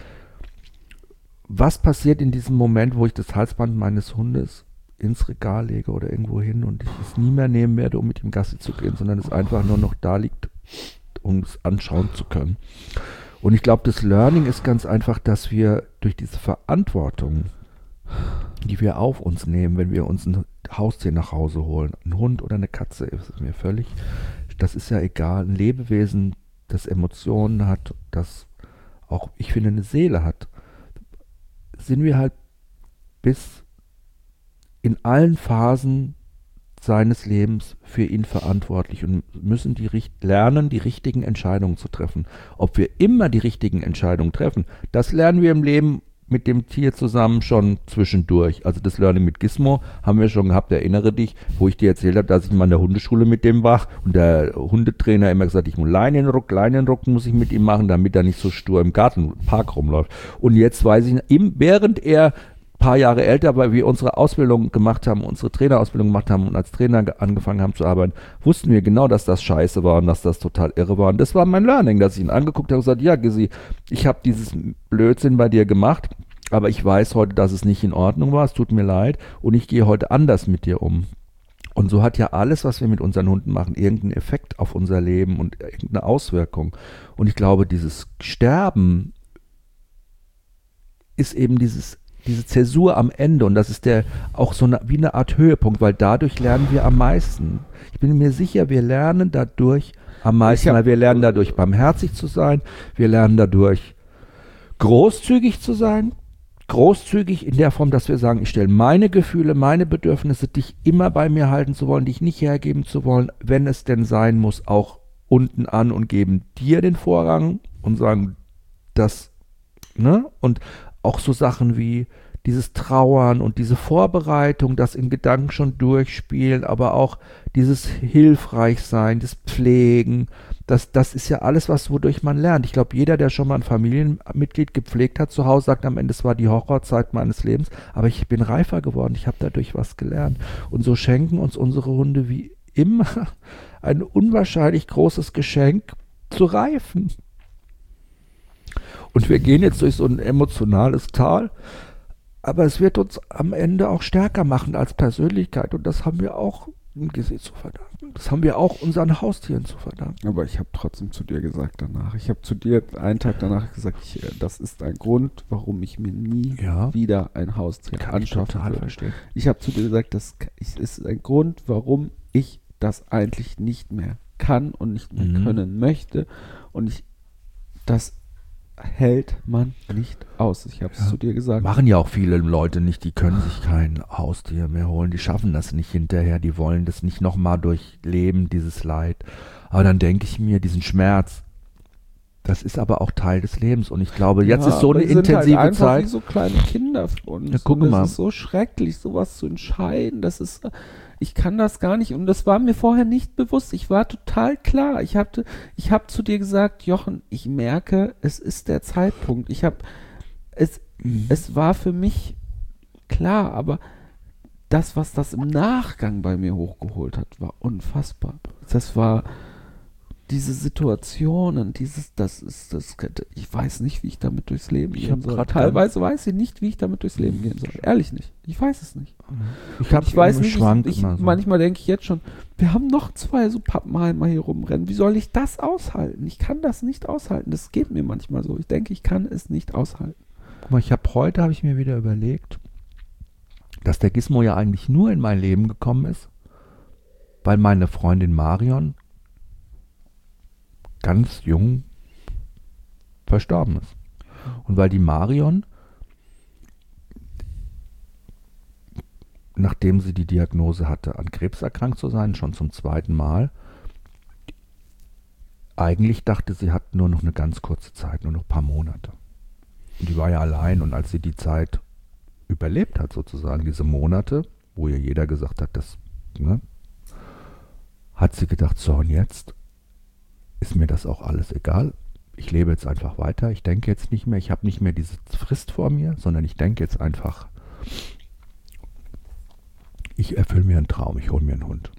Was passiert in diesem Moment, wo ich das Halsband meines Hundes ins Regal lege oder irgendwo hin und ich es nie mehr nehmen werde, um mit ihm Gassi zu gehen, sondern es einfach nur noch da liegt, um es anschauen zu können. Und ich glaube, das Learning ist ganz einfach, dass wir durch diese Verantwortung, die wir auf uns nehmen, wenn wir uns ein Haustier nach Hause holen, ein Hund oder eine Katze, ist mir völlig, das ist ja egal, ein Lebewesen, das Emotionen hat, das auch, ich finde, eine Seele hat, sind wir halt bis in allen Phasen seines Lebens für ihn verantwortlich und müssen lernen, die richtigen Entscheidungen zu treffen. Ob wir immer die richtigen Entscheidungen treffen, das lernen wir im Leben mit dem Tier zusammen schon zwischendurch. Also das Learning mit Gizmo haben wir schon gehabt, erinnere dich, wo ich dir erzählt habe, dass ich mal in der Hundeschule mit dem war und der Hundetrainer immer gesagt, ich muss Leinenruck muss ich mit ihm machen, damit er nicht so stur im Park rumläuft. Und jetzt weiß ich, während er paar Jahre älter, weil wir unsere Ausbildung gemacht haben, unsere Trainerausbildung gemacht haben und als Trainer angefangen haben zu arbeiten, wussten wir genau, dass das scheiße war und dass das total irre war. Und das war mein Learning, dass ich ihn angeguckt habe und gesagt, ja, Gysi, ich habe dieses Blödsinn bei dir gemacht, aber ich weiß heute, dass es nicht in Ordnung war, es tut mir leid und ich gehe heute anders mit dir um. Und so hat ja alles, was wir mit unseren Hunden machen, irgendeinen Effekt auf unser Leben und irgendeine Auswirkung. Und ich glaube, dieses Sterben ist eben diese Zäsur am Ende und das ist auch so wie eine Art Höhepunkt, weil dadurch lernen wir am meisten. Ich bin mir sicher, wir lernen dadurch am meisten, weil wir lernen dadurch barmherzig zu sein, wir lernen dadurch großzügig zu sein, großzügig in der Form, dass wir sagen, ich stelle meine Gefühle, meine Bedürfnisse, dich immer bei mir halten zu wollen, dich nicht hergeben zu wollen, wenn es denn sein muss, auch unten an und geben dir den Vorrang und sagen, das, ne, und auch so Sachen wie dieses Trauern und diese Vorbereitung, das in Gedanken schon durchspielen, aber auch dieses Hilfreichsein, das Pflegen, das ist ja alles, wodurch man lernt. Ich glaube, jeder, der schon mal ein Familienmitglied gepflegt hat zu Hause, sagt am Ende, es war die Horrorzeit meines Lebens, aber ich bin reifer geworden, ich habe dadurch was gelernt. Und so schenken uns unsere Hunde wie immer ein unwahrscheinlich großes Geschenk zu reifen. Und wir gehen jetzt durch so ein emotionales Tal, aber es wird uns am Ende auch stärker machen als Persönlichkeit. Und das haben wir auch dem Gysi zu verdanken. Das haben wir auch unseren Haustieren zu verdanken. Aber ich habe trotzdem zu dir gesagt danach. Ich habe zu dir einen Tag danach gesagt, das ist ein Grund, warum ich mir nie wieder ein Haustier anschaffen würde. Ich habe zu dir gesagt, das ist ein Grund, warum ich das eigentlich nicht mehr kann und nicht mehr können möchte. Und das hält man nicht aus. Ich habe es zu dir gesagt. Machen ja auch viele Leute nicht, die können sich kein Haustier mehr holen, die schaffen das nicht hinterher, die wollen das nicht nochmal durchleben, dieses Leid. Aber dann denke ich mir, diesen Schmerz, das ist aber auch Teil des Lebens und ich glaube, jetzt ist so eine intensive halt Zeit. Wie so kleine Kinder für uns. Ja, guck mal. Das ist so schrecklich, sowas zu entscheiden. Ich kann das gar nicht und das war mir vorher nicht bewusst. Ich war total klar. Ich habe zu dir gesagt, Jochen, ich merke, es ist der Zeitpunkt. Es war für mich klar, aber das, was das im Nachgang bei mir hochgeholt hat, war unfassbar. Das war diese Situationen, ich weiß nicht, wie ich damit durchs Leben gehen soll. Teilweise weiß ich nicht, wie ich damit durchs Leben gehen soll. Ehrlich nicht. Ich weiß es nicht. Ich weiß nicht, manchmal denke ich jetzt schon, wir haben noch 2 so Pappenheimer hier rumrennen. Wie soll ich das aushalten? Ich kann das nicht aushalten. Das geht mir manchmal so. Ich denke, ich kann es nicht aushalten. Guck mal, heute habe ich mir wieder überlegt, dass der Gizmo ja eigentlich nur in mein Leben gekommen ist, weil meine Freundin Marion ganz jung verstorben ist. Und weil die Marion nachdem sie die Diagnose hatte, an Krebs erkrankt zu sein, schon zum 2. Mal. Eigentlich dachte sie, hat nur noch eine ganz kurze Zeit, nur noch ein paar Monate. Und die war ja allein und als sie die Zeit überlebt hat sozusagen, diese Monate, wo ihr jeder gesagt hat, hat sie gedacht, so und jetzt ist mir das auch alles egal. Ich lebe jetzt einfach weiter, ich denke jetzt nicht mehr, ich habe nicht mehr diese Frist vor mir, sondern ich denke jetzt einfach, ich erfülle mir einen Traum, ich hole mir einen Hund.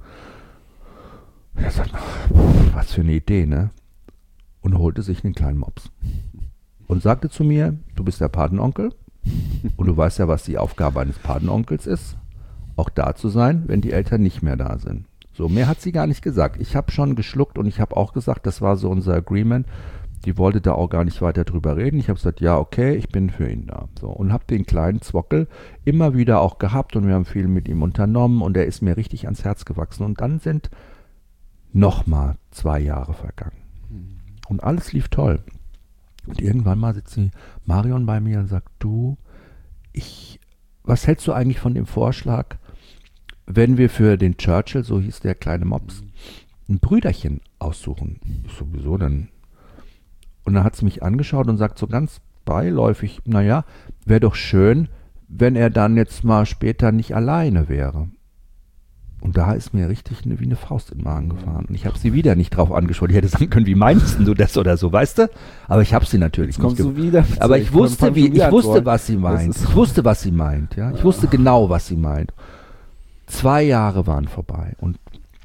Er sagt, was für eine Idee, ne? Und holte sich einen kleinen Mops. Und sagte zu mir, du bist der Patenonkel und du weißt ja, was die Aufgabe eines Patenonkels ist, auch da zu sein, wenn die Eltern nicht mehr da sind. So, mehr hat sie gar nicht gesagt. Ich habe schon geschluckt und ich habe auch gesagt, das war so unser Agreement. Die wollte da auch gar nicht weiter drüber reden. Ich habe gesagt, ja, okay, ich bin für ihn da. So, und habe den kleinen Zwockel immer wieder auch gehabt und wir haben viel mit ihm unternommen und er ist mir richtig ans Herz gewachsen. Und dann sind nochmal 2 Jahre vergangen. Und alles lief toll. Und irgendwann mal sitzt die Marion bei mir und sagt, du, was hältst du eigentlich von dem Vorschlag, wenn wir für den Churchill, so hieß der kleine Mops, ein Brüderchen aussuchen? Ich so, wieso denn? Und dann hat sie mich angeschaut und sagt so ganz beiläufig, naja, wäre doch schön, wenn er dann jetzt mal später nicht alleine wäre. Und da ist mir richtig wie eine Faust in den Magen gefahren. Und ich habe sie wieder nicht drauf angeschaut. Ich hätte sagen können, wie meinst du das oder so, weißt du? Aber ich habe sie natürlich nicht. Aber ich wusste, was sie meint. Ich wusste, was sie meint. Ja? Ich wusste genau, was sie meint. 2 Jahre waren vorbei. Und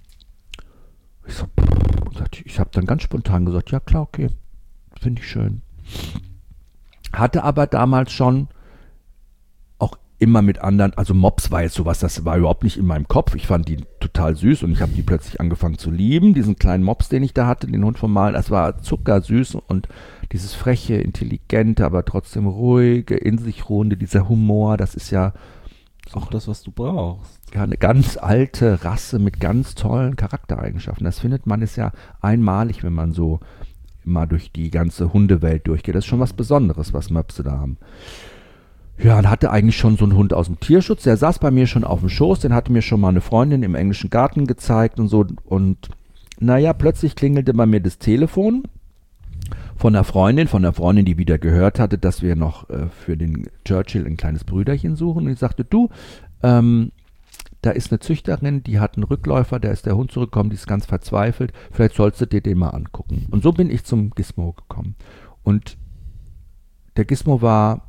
ich habe dann ganz spontan gesagt, ja klar, okay, finde ich schön. Hatte aber damals schon auch immer mit anderen, also Mops war jetzt sowas, das war überhaupt nicht in meinem Kopf. Ich fand die total süß und ich habe die plötzlich angefangen zu lieben. Diesen kleinen Mops, den ich da hatte, den Hund vom Malen, das war zuckersüß und dieses freche, intelligente, aber trotzdem ruhige, in sich ruhende, dieser Humor, das ist ja auch das, was du brauchst. Ja, eine ganz alte Rasse mit ganz tollen Charaktereigenschaften. Das findet man, ist ja einmalig, wenn man so mal durch die ganze Hundewelt durchgeht. Das ist schon was Besonderes, was Möpse da haben. Ja, und hatte eigentlich schon so einen Hund aus dem Tierschutz. Der saß bei mir schon auf dem Schoß. Den hatte mir schon mal eine Freundin im englischen Garten gezeigt und so. Und naja, plötzlich klingelte bei mir das Telefon von einer Freundin, die wieder gehört hatte, dass wir noch für den Churchill ein kleines Brüderchen suchen. Und ich sagte, du, da ist eine Züchterin, die hat einen Rückläufer, da ist der Hund zurückgekommen, die ist ganz verzweifelt. Vielleicht sollst du dir den mal angucken. Und so bin ich zum Gizmo gekommen. Und der Gizmo war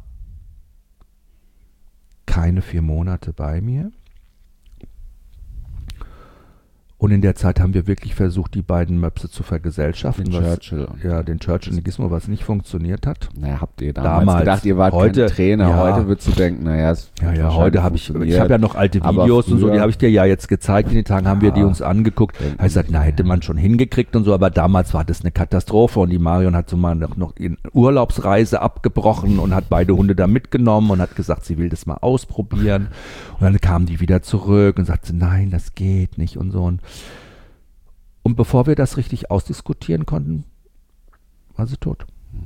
keine 4 Monate bei mir. Und in der Zeit haben wir wirklich versucht, die beiden Möpse zu vergesellschaften. Den Churchill und den Gizmo, was nicht funktioniert hat. Naja, habt ihr damals gedacht, ihr wart kein Trainer. Ja, heute würdest du denken, naja, heute habe ich habe ja noch alte Videos und so, die habe ich dir ja jetzt gezeigt. In den Tagen haben wir die uns angeguckt. Da habe ich gesagt, hätte man schon hingekriegt und so, aber damals war das eine Katastrophe. Und die Marion hat so mal noch in Urlaubsreise abgebrochen und hat beide Hunde da mitgenommen und hat gesagt, sie will das mal ausprobieren. Und dann kamen die wieder zurück und sagte, nein, das geht nicht und so. Und bevor wir das richtig ausdiskutieren konnten, war sie tot.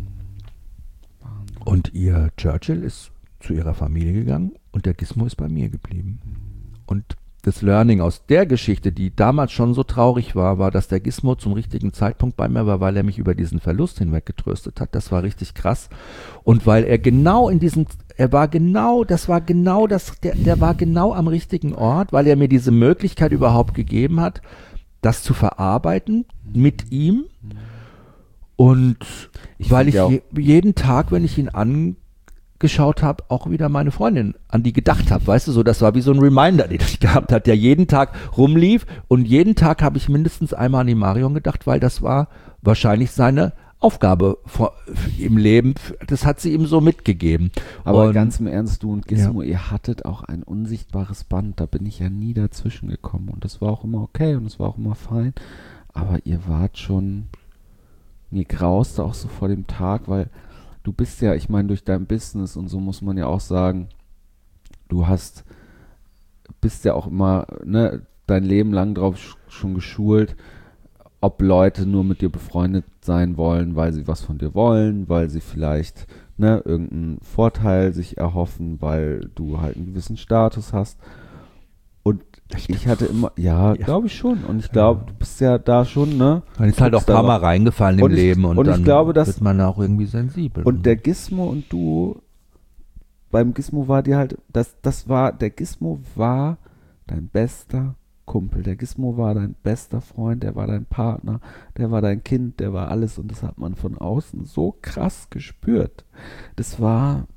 Und ihr Churchill ist zu ihrer Familie gegangen und der Gizmo ist bei mir geblieben. Und das Learning aus der Geschichte, die damals schon so traurig war, dass der Gizmo zum richtigen Zeitpunkt bei mir war, weil er mich über diesen Verlust hinweg getröstet hat. Das war richtig krass. Und weil er genau der war genau am richtigen Ort, weil er mir diese Möglichkeit überhaupt gegeben hat, das zu verarbeiten mit ihm. Und weil ich jeden Tag, wenn ich ihn angeschaut habe, auch wieder meine Freundin an die gedacht habe. Weißt du, so das war wie so ein Reminder, den ich gehabt habe, der jeden Tag rumlief. Und jeden Tag habe ich mindestens einmal an die Marion gedacht, weil das war wahrscheinlich seine Aufgabe im Leben, das hat sie ihm so mitgegeben. Aber ganz im Ernst, du und Gizmo, ihr hattet auch ein unsichtbares Band, da bin ich ja nie dazwischen gekommen und das war auch immer okay und es war auch immer fein, aber ihr wart schon, mir grauste auch so vor dem Tag, weil du bist ja, ich meine, durch dein Business und so muss man ja auch sagen, du bist ja auch immer, ne, dein Leben lang drauf schon geschult, ob Leute nur mit dir befreundet sein wollen, weil sie was von dir wollen, weil sie vielleicht irgendeinen Vorteil sich erhoffen, weil du halt einen gewissen Status hast. Ich hatte immer, glaube ich schon. Und ich glaube, du bist ja da schon, ne? Man ist halt auch ein paar Mal reingefallen im Leben und dann ich glaube, wird man auch irgendwie sensibel. Und der Gizmo und du, beim Gizmo war dir halt, der Gizmo war dein bester Kumpel. Der Gizmo war dein bester Freund, der war dein Partner, der war dein Kind, der war alles. Und das hat man von außen so krass gespürt. Das war,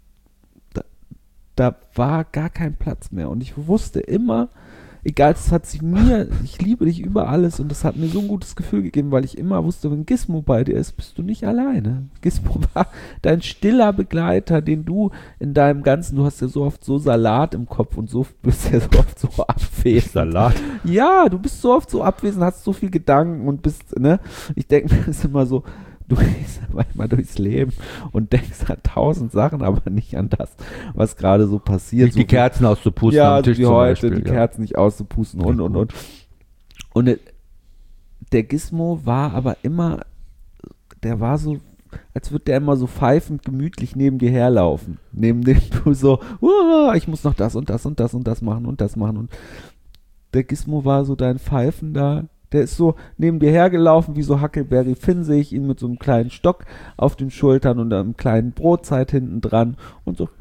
da war gar kein Platz mehr. Und ich wusste immer, egal, ich liebe dich über alles, und das hat mir so ein gutes Gefühl gegeben, weil ich immer wusste, wenn Gizmo bei dir ist, bist du nicht alleine. Gizmo war dein stiller Begleiter, den du in deinem Ganzen, du hast ja so oft so Salat im Kopf und bist ja so oft so abwesend. Salat? Ja, du bist so oft so abwesend, hast so viel Gedanken und bist, ne? Ich denke mir, das ist immer so, du gehst manchmal durchs Leben und denkst an 1000 Sachen, aber nicht an das, was gerade so passiert. Nicht die Kerzen auszupusten am Tisch Tisch wie zum heute, Beispiel, die Kerzen nicht auszupusten und. Und der Gizmo war aber immer, der war so, als würde der immer so pfeifend gemütlich neben dir herlaufen. Neben dem du so, ich muss noch das und das und das und das machen und das machen. Und der Gizmo war so dein pfeifender. Der ist so neben dir hergelaufen, wie so Huckleberry Finn, sehe ich ihn mit so einem kleinen Stock auf den Schultern und einem kleinen Brotzeit hinten dran und so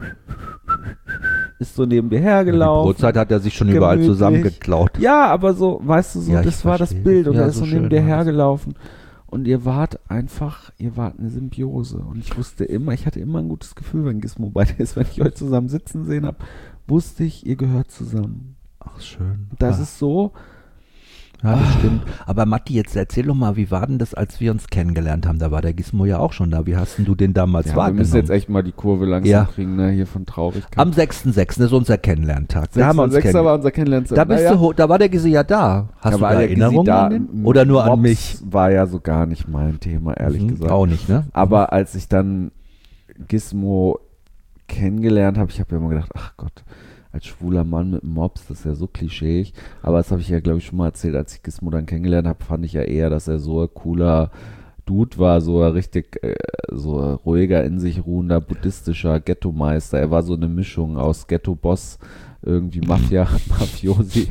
ist so neben dir hergelaufen. Die Brotzeit hat er sich schon überall zusammengeklaut. Ja, aber so, weißt du, so, Ja, das war das Bild und ja, er ist so neben schön dir war das. hergelaufen und ihr wart eine Symbiose und ich hatte immer ein gutes Gefühl, wenn Gizmo bei dir ist, wenn ich euch zusammen sitzen sehen habe, wusste ich, ihr gehört zusammen. Ach, schön. Das ist so. Ja, das stimmt. Aber Matti, jetzt erzähl doch mal, wie war denn das, als wir uns kennengelernt haben? Da war der Gizmo ja auch schon da. Wie hast denn du den damals wahrgenommen? Wir müssen jetzt echt mal die Kurve langsam kriegen, ne? Hier von Traurigkeit. Am 6.6. ist unser Kennenlerntag. Da haben wir uns 6. war unser Kennenlerntag. Da war der Gizmo ja da. Hast du da Erinnerungen an den? Oder nur an mich? War ja so gar nicht mein Thema, ehrlich gesagt. Auch nicht, ne? Aber als ich dann Gizmo kennengelernt habe, ich habe ja immer gedacht, ach Gott, als schwuler Mann mit Mops, das ist ja so klischeeig, aber das habe ich ja, glaube ich, schon mal erzählt, als ich Gizmo dann kennengelernt habe, fand ich ja eher, dass er so ein cooler Dude war, so ein richtig so ein ruhiger, in sich ruhender, buddhistischer Ghetto-Meister. Er war so eine Mischung aus Ghetto-Boss, irgendwie Mafiosi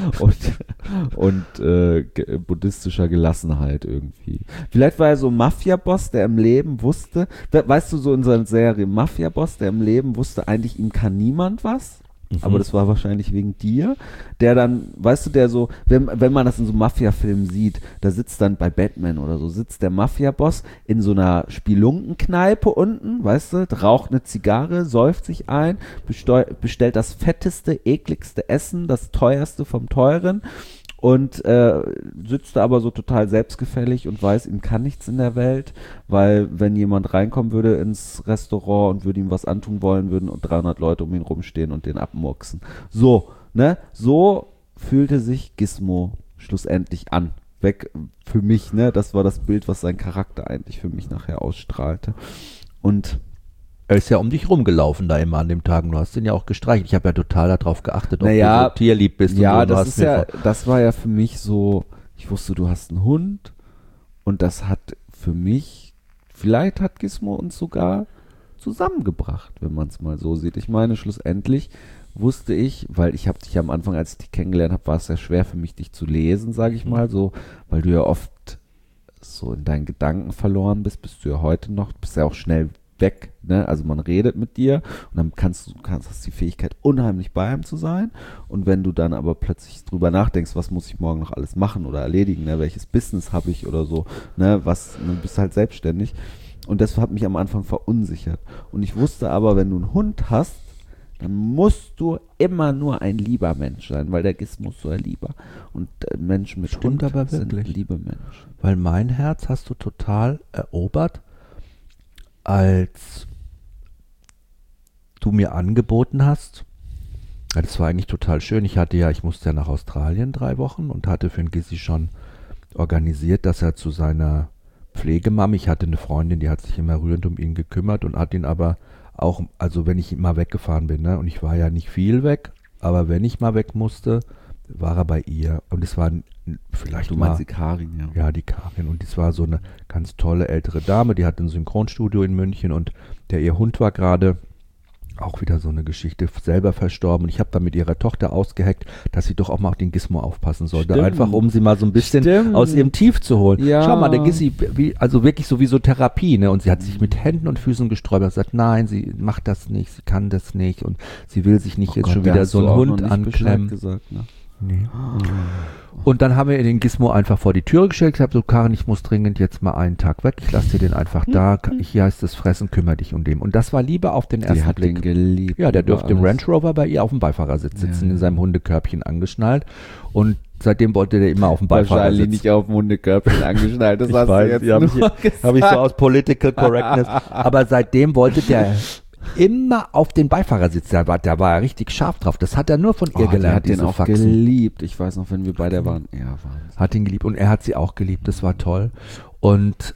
und buddhistischer Gelassenheit irgendwie. Vielleicht war er so ein Mafia-Boss, der im Leben wusste, weißt du, so in seiner Serie, Mafia-Boss, der im Leben wusste, eigentlich ihm kann niemand was. Aber das war wahrscheinlich wegen dir, der dann, weißt du, der so, wenn man das in so Mafia-Filmen sieht, da sitzt dann bei Batman oder so, sitzt der Mafia-Boss in so einer Spelunkenkneipe unten, weißt du, raucht eine Zigarre, säuft sich ein, bestellt das fetteste, ekligste Essen, das teuerste vom Teuren und sitzt da aber so total selbstgefällig und weiß, ihm kann nichts in der Welt, weil wenn jemand reinkommen würde ins Restaurant und würde ihm was antun wollen, würden 300 Leute um ihn rumstehen und den abmurksen. So, ne? So fühlte sich Gizmo schlussendlich an. Weg für mich, ne? Das war das Bild, was sein Charakter eigentlich für mich nachher ausstrahlte. Und er ist ja um dich rumgelaufen da immer an dem Tag. Du hast ihn ja auch gestreichelt. Ich habe ja total darauf geachtet, ob du so tierlieb bist. Ja, und so. Das war ja für mich so, ich wusste, du hast einen Hund und das hat für mich, vielleicht hat Gizmo uns sogar zusammengebracht, wenn man es mal so sieht. Ich meine, schlussendlich wusste ich, weil ich habe dich am Anfang, als ich dich kennengelernt habe, war es ja schwer für mich, dich zu lesen, sage ich mal so, weil du ja oft so in deinen Gedanken verloren bist du ja heute noch, bist ja auch schnell weg, ne? Also man redet mit dir und dann hast die Fähigkeit, unheimlich bei ihm zu sein und wenn du dann aber plötzlich drüber nachdenkst, was muss ich morgen noch alles machen oder erledigen, ne? Welches Business habe ich oder so, ne? Du bist halt selbstständig und das hat mich am Anfang verunsichert und ich wusste aber, wenn du einen Hund hast, dann musst du immer nur ein lieber Mensch sein, weil der Gizmo ist so ein Lieber und Menschen mit Hund sind liebe Menschen. Weil mein Herz hast du total erobert, als du mir angeboten hast, ja, das war eigentlich total schön. Ich musste ja nach Australien 3 Wochen und hatte für den Gissi schon organisiert, dass er zu seiner Pflegemama, ich hatte eine Freundin, die hat sich immer rührend um ihn gekümmert und hat ihn aber auch, also wenn ich mal weggefahren bin, ne, und ich war ja nicht viel weg, aber wenn ich mal weg musste, war er bei ihr und es war vielleicht du meinst die Karin, ja. Ja, die Karin und das war so eine ganz tolle ältere Dame, die hatte ein Synchronstudio in München und ihr Hund war gerade Auch wieder so eine Geschichte, selber verstorben. Und ich habe dann mit ihrer Tochter ausgeheckt, dass sie doch auch mal auf den Gizmo aufpassen sollte. Stimmt. Einfach, um sie mal so ein bisschen aus ihrem Tief zu holen. Ja. Schau mal, der Gissi, also wirklich so wie so Therapie. Ne? Und sie hat sich mit Händen und Füßen gesträubt und gesagt, nein, sie macht das nicht, sie kann das nicht. Und sie will sich nicht jetzt Gott, schon wieder so einen Hund anklemmen. Gesagt, ne? Nee. Und dann haben wir den Gizmo einfach vor die Türe gestellt. Ich habe so, Karin, ich muss dringend jetzt mal einen Tag weg. Ich lasse dir den einfach da. Hier heißt es fressen, kümmere dich um den. Und das war Liebe auf den ersten Die hat Blick. den geliebt. Ja, der durfte im alles. Range Rover bei ihr auf dem Beifahrersitz sitzen, Ja. in seinem Hundekörbchen angeschnallt. Und seitdem wollte der immer auf dem Beifahrersitz. Wahrscheinlich nicht auf dem Hundekörbchen angeschnallt. Das Ich hast weiß, du jetzt die hab nur ich, habe ich so aus Political Correctness. Aber seitdem wollte der immer auf den Beifahrersitz. Da war er richtig scharf drauf. Das hat er nur von ihr Die gelernt, hat den diese auch Faxen. geliebt. Ich weiß noch, wenn wir beide waren. Ja, Wahnsinn. Hat ihn geliebt und er hat sie auch geliebt. Das war toll. Und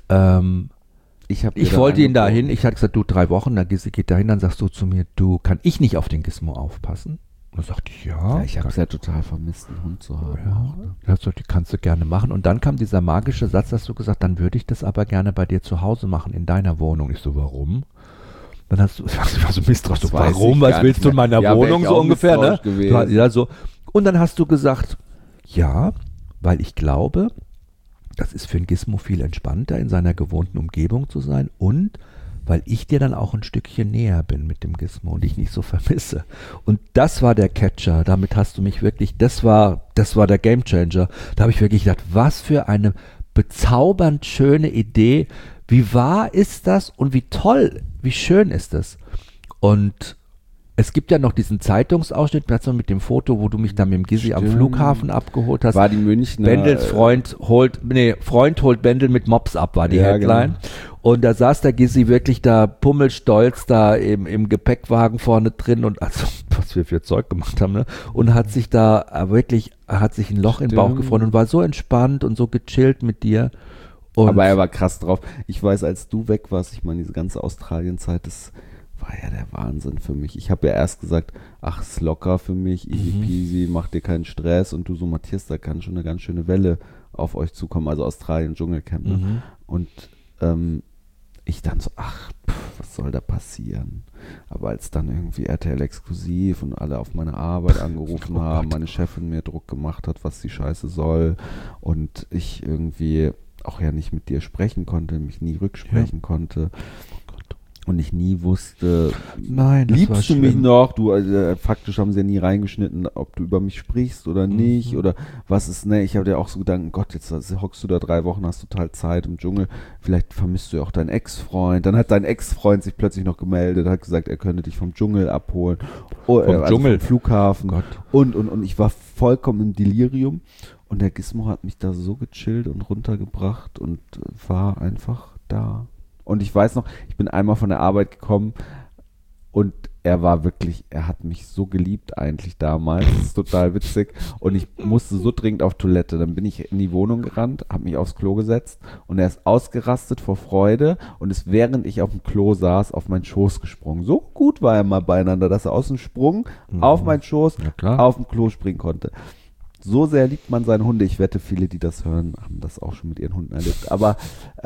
ich wollte ihn dahin. Ich hatte gesagt, du 3 Wochen, dann geht dahin. Dann sagst du zu mir, du, kann ich nicht auf den Gizmo aufpassen? Und dann sagte ich, ja. Ja, ich habe es ja total vermisst, einen Hund zu haben. Ja, das kannst du gerne machen. Und dann kam dieser magische Satz, dass du gesagt, dann würde ich das aber gerne bei dir zu Hause machen, in deiner Wohnung. Ich so, warum? Dann hast du, ich war so misstrauisch, so, weiß warum, ich was gar willst du in nicht mehr. meiner Ja, wär Wohnung ich so auch ungefähr, ne? misstrauisch gewesen. Ja, so. Und dann hast du gesagt, ja, weil ich glaube, das ist für ein Gizmo viel entspannter, in seiner gewohnten Umgebung zu sein und weil ich dir dann auch ein Stückchen näher bin mit dem Gizmo und ich nicht so vermisse. Und das war der Catcher, damit hast du mich wirklich, das war der Gamechanger. Da habe ich wirklich gedacht, was für eine bezaubernd schöne Idee, wie wahr ist das und wie toll, wie schön ist das. Und es gibt ja noch diesen Zeitungsausschnitt mit dem Foto, wo du mich dann mit dem Gissi am Stimmt. Flughafen abgeholt hast. War die Münchner... Bendels Freund holt Bendel mit Mops ab, war die Ja, Headline. genau. Und da saß der Gissi wirklich da pummelstolz da im Gepäckwagen vorne drin und also, was wir für Zeug gemacht haben, ne? Und hat sich da wirklich, hat sich ein Loch im Bauch Stimmt. gefroren und war so entspannt und so gechillt mit dir. Und Aber er war krass drauf. Ich weiß, als du weg warst, ich meine, diese ganze Australien-Zeit, das war ja der Wahnsinn für mich. Ich habe ja erst gesagt, ach, ist locker für mich, easy peasy, mach dir keinen Stress. Und du so, Matthias, da kann schon eine ganz schöne Welle auf euch zukommen, also Australien, Dschungelcamp. Ne? Und ich dann so, ach, was soll da passieren? Aber als dann irgendwie RTL exklusiv und alle auf meine Arbeit angerufen haben, meine Chefin mir Druck gemacht hat, was die Scheiße soll und ich irgendwie auch ja nicht mit dir sprechen konnte, mich nie rücksprechen konnte und ich nie wusste, nein, das war liebst du mich schlimm. noch? Du, faktisch haben sie ja nie reingeschnitten, ob du über mich sprichst oder nicht oder was ist, ne? Ich habe dir auch so gedacht, Gott, jetzt hockst du da 3 Wochen, hast total Zeit im Dschungel, vielleicht vermisst du ja auch deinen Ex-Freund. Dann hat dein Ex-Freund sich plötzlich noch gemeldet, hat gesagt, er könnte dich vom Dschungel abholen. Vom Flughafen. Gott. Und ich war vollkommen im Delirium und der Gizmo hat mich da so gechillt und runtergebracht und war einfach da. Und ich weiß noch, ich bin einmal von der Arbeit gekommen und er hat mich so geliebt eigentlich damals. Das ist total witzig. Und ich musste so dringend auf Toilette. Dann bin ich in die Wohnung gerannt, habe mich aufs Klo gesetzt und er ist ausgerastet vor Freude und ist, während ich auf dem Klo saß, auf meinen Schoß gesprungen. So gut war er mal beieinander, dass er aus dem Sprung auf meinen Schoß auf dem Klo springen konnte. So sehr liebt man seine Hunde. Ich wette, viele, die das hören, haben das auch schon mit ihren Hunden erlebt. Aber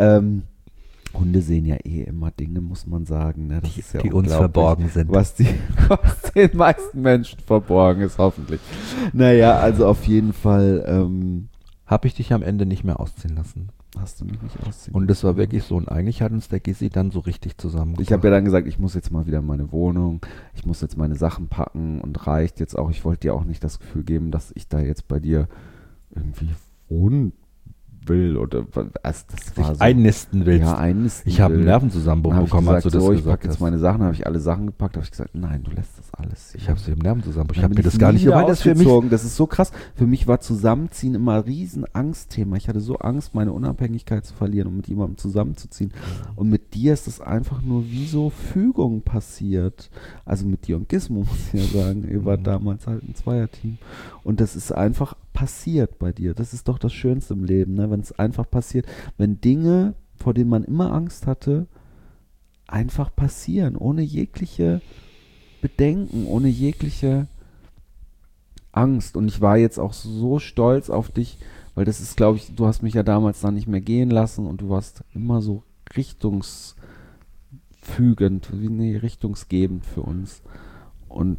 Hunde sehen ja immer Dinge, muss man sagen. Ne? Das ist ja die uns verborgen sind. Was den meisten Menschen verborgen ist, hoffentlich. Naja, also auf jeden Fall Habe ich dich am Ende nicht mehr ausziehen lassen. hast du mich nicht ausziehen. Und das war wirklich so. Und eigentlich hat uns der Gissi dann so richtig zusammengebracht. Ich habe ja dann gesagt, ich muss jetzt mal wieder in meine Wohnung, ich muss jetzt meine Sachen packen und reicht jetzt auch. Ich wollte dir auch nicht das Gefühl geben, dass ich da jetzt bei dir irgendwie wohnen will oder das war so. Einnisten willst. Ja, einnisten Ich habe einen will. Nervenzusammenbruch Dann habe ich bekommen, als gesagt, du das so, ich gesagt packe jetzt hast. meine Sachen, habe ich alle Sachen gepackt, habe ich gesagt, nein, du lässt das alles. Ich habe sie im Nervenzusammenbruch. Ich Dann habe bin mir das gar nicht nie wieder gemeint, das für mich. ausgezogen. Das ist so krass. Für mich war Zusammenziehen immer ein riesen Angstthema. Ich hatte so Angst, meine Unabhängigkeit zu verlieren und mit jemandem zusammenzuziehen. Und mit dir ist das einfach nur wie so Fügung passiert. Also mit dir und Gizmo, muss ich ja sagen. Ihr wart damals halt ein Zweierteam. Und das ist einfach passiert bei dir. Das ist doch das Schönste im Leben, ne? Wenn es einfach passiert. Wenn Dinge, vor denen man immer Angst hatte, einfach passieren. Ohne jegliche Bedenken, ohne jegliche Angst. Und ich war jetzt auch so stolz auf dich, weil das ist, glaube ich, du hast mich ja damals dann nicht mehr gehen lassen und du warst immer so richtungsführend fügend, richtungsgebend für uns. Und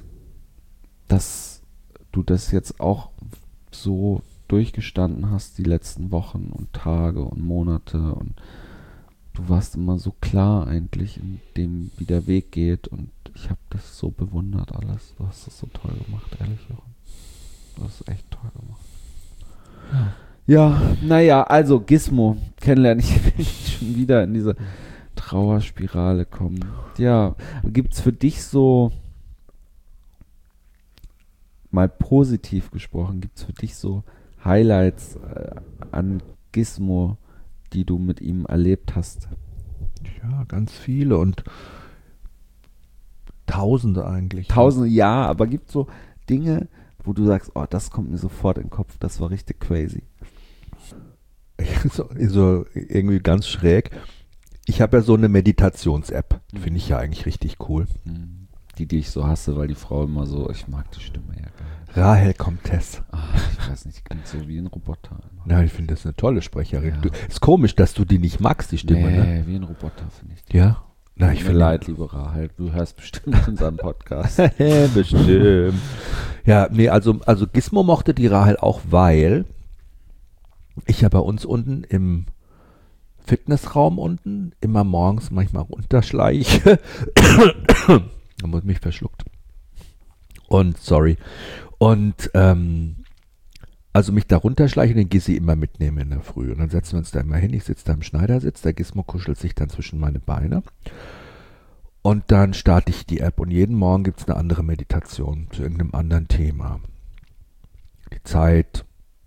dass du das jetzt auch so durchgestanden hast, die letzten Wochen und Tage und Monate, und du warst immer so klar eigentlich in dem, wie der Weg geht, und ich habe das so bewundert alles. Du hast das so toll gemacht, ehrlich, Jochen. Du hast es echt toll gemacht. Ja, naja, also Gizmo kennenlernen. Ich will nicht schon wieder in diese Trauerspirale kommen. Ja, gibt's für dich so, mal positiv gesprochen, gibt's für dich so Highlights an Gizmo, die du mit ihm erlebt hast? Ja, ganz viele und Tausende eigentlich. Tausende, ja, aber gibt es so Dinge, wo du sagst, oh, das kommt mir sofort in den Kopf, das war richtig crazy. So irgendwie ganz schräg. Ich habe ja so eine Meditations-App, finde ich ja eigentlich richtig cool. Die ich so hasse, weil die Frau immer so, ich mag die Stimme ja gar nicht. Rahel Comtesse. Ich weiß nicht, die klingt so wie ein Roboter. Ja, ich finde das eine tolle Sprecherin. Ja. Ist komisch, dass du die nicht magst, die Stimme, ne? Wie ein Roboter, finde ich die. Ja? Na, Tut mir leid, liebe Rahel, du hörst bestimmt unseren Podcast. Bestimmt. Ja, nee, also Gizmo mochte die Rahel auch, weil ich ja bei uns unten im Fitnessraum unten immer morgens manchmal runterschleiche. Da muss ich mich verschluckt. Und, also mich da runterschleiche und den Gissi immer mitnehme in der Früh. Und dann setzen wir uns da immer hin. Ich sitze da im Schneidersitz, der Gizmo kuschelt sich dann zwischen meine Beine. Und dann starte ich die App und jeden Morgen gibt es eine andere Meditation zu irgendeinem anderen Thema. Die Zeit,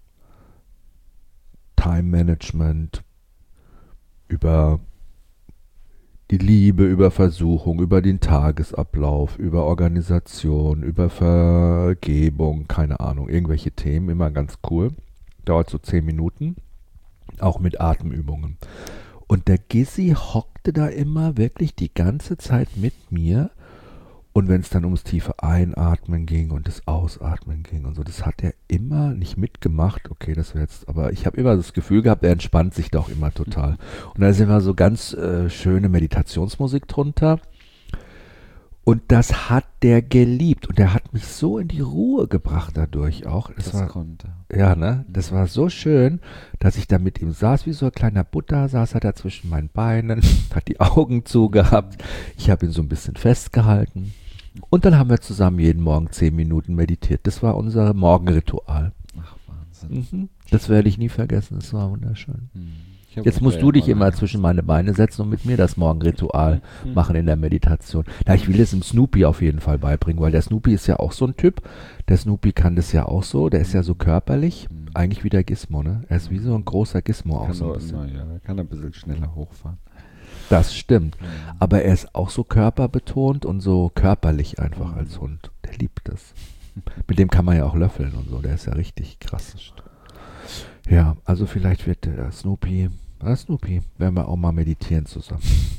Time Management, über die Liebe, über Versuchung, über den Tagesablauf, über Organisation, über Vergebung, keine Ahnung, irgendwelche Themen, immer ganz cool. Dauert so 10 Minuten, auch mit Atemübungen. Und der Gissi hockte da immer wirklich die ganze Zeit mit mir. Und wenn es dann ums tiefe Einatmen ging und das Ausatmen ging und so, das hat er immer nicht mitgemacht. Okay, das wäre jetzt, aber ich habe immer das Gefühl gehabt, er entspannt sich da auch immer total. Und da ist immer so ganz schöne Meditationsmusik drunter. Und das hat der geliebt. Und der hat mich so in die Ruhe gebracht dadurch auch. Konnte. Ja, ne? Das war so schön, dass ich da mit ihm saß, wie so ein kleiner Butter, saß er da zwischen meinen Beinen, hat die Augen zugehabt. Ich habe ihn so ein bisschen festgehalten. Und dann haben wir zusammen jeden Morgen 10 Minuten meditiert. Das war unser Morgenritual. Ach, Wahnsinn. Das werde ich nie vergessen. Das war wunderschön. Jetzt musst du dich immer zwischen meine Beine setzen und mit mir das Morgenritual machen in der Meditation. Na, ich will es dem Snoopy auf jeden Fall beibringen, weil der Snoopy ist ja auch so ein Typ. Der Snoopy kann das ja auch so. Der ist ja so körperlich. Eigentlich wie der Gizmo, ne? Er ist wie so ein großer Gizmo auch so ein bisschen. Er kann ein bisschen schneller hochfahren. Das stimmt. Aber er ist auch so körperbetont und so körperlich einfach als Hund. Der liebt das. Mit dem kann man ja auch löffeln und so. Der ist ja richtig krass. Ja, also vielleicht wird der Snoopy, werden wir auch mal meditieren zusammen.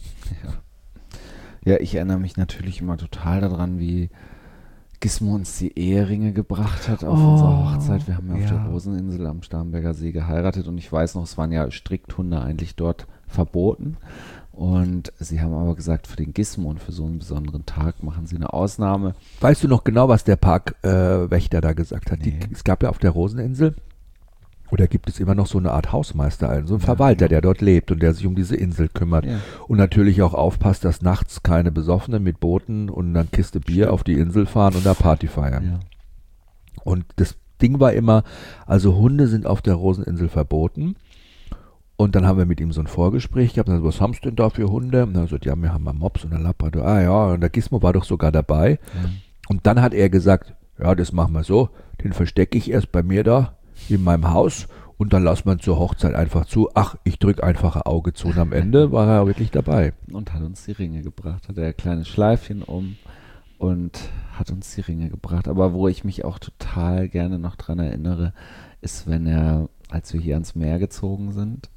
Ja, ich erinnere mich natürlich immer total daran, wie Gizmo uns die Eheringe gebracht hat auf unserer Hochzeit. Wir haben ja auf der Roseninsel am Starnberger See geheiratet und ich weiß noch, es waren ja Strickhunde eigentlich dort verboten. Und sie haben aber gesagt, für den Gizmo und für so einen besonderen Tag machen sie eine Ausnahme. Weißt du noch genau, was der Parkwächter da gesagt hat? Nee. Es gab ja auf der Roseninsel, oder gibt es immer noch so eine Art Hausmeister, so ein Verwalter, der dort lebt und der sich um diese Insel kümmert. Ja. Und natürlich auch aufpasst, dass nachts keine Besoffenen mit Booten und einer Kiste Bier auf die Insel fahren und da Party feiern. Ja. Und das Ding war immer, also Hunde sind auf der Roseninsel verboten. Und dann haben wir mit ihm so ein Vorgespräch gehabt. Und dann, was haben Sie denn da für Hunde? Und dann hat er gesagt, ja, wir haben einen Mops und einen Labrador. Ah ja, und der Gizmo war doch sogar dabei. Ja. Und dann hat er gesagt, ja, das machen wir so. Den verstecke ich erst bei mir da in meinem Haus und dann lassen wir ihn zur Hochzeit einfach zu. Ach, ich drücke einfach ein Auge zu. Und am Ende war er wirklich dabei. Und hat uns die Ringe gebracht. Hat er ein kleines Schleifchen um und hat uns die Ringe gebracht. Aber wo ich mich auch total gerne noch dran erinnere, ist, wenn er, als wir hier ans Meer gezogen sind,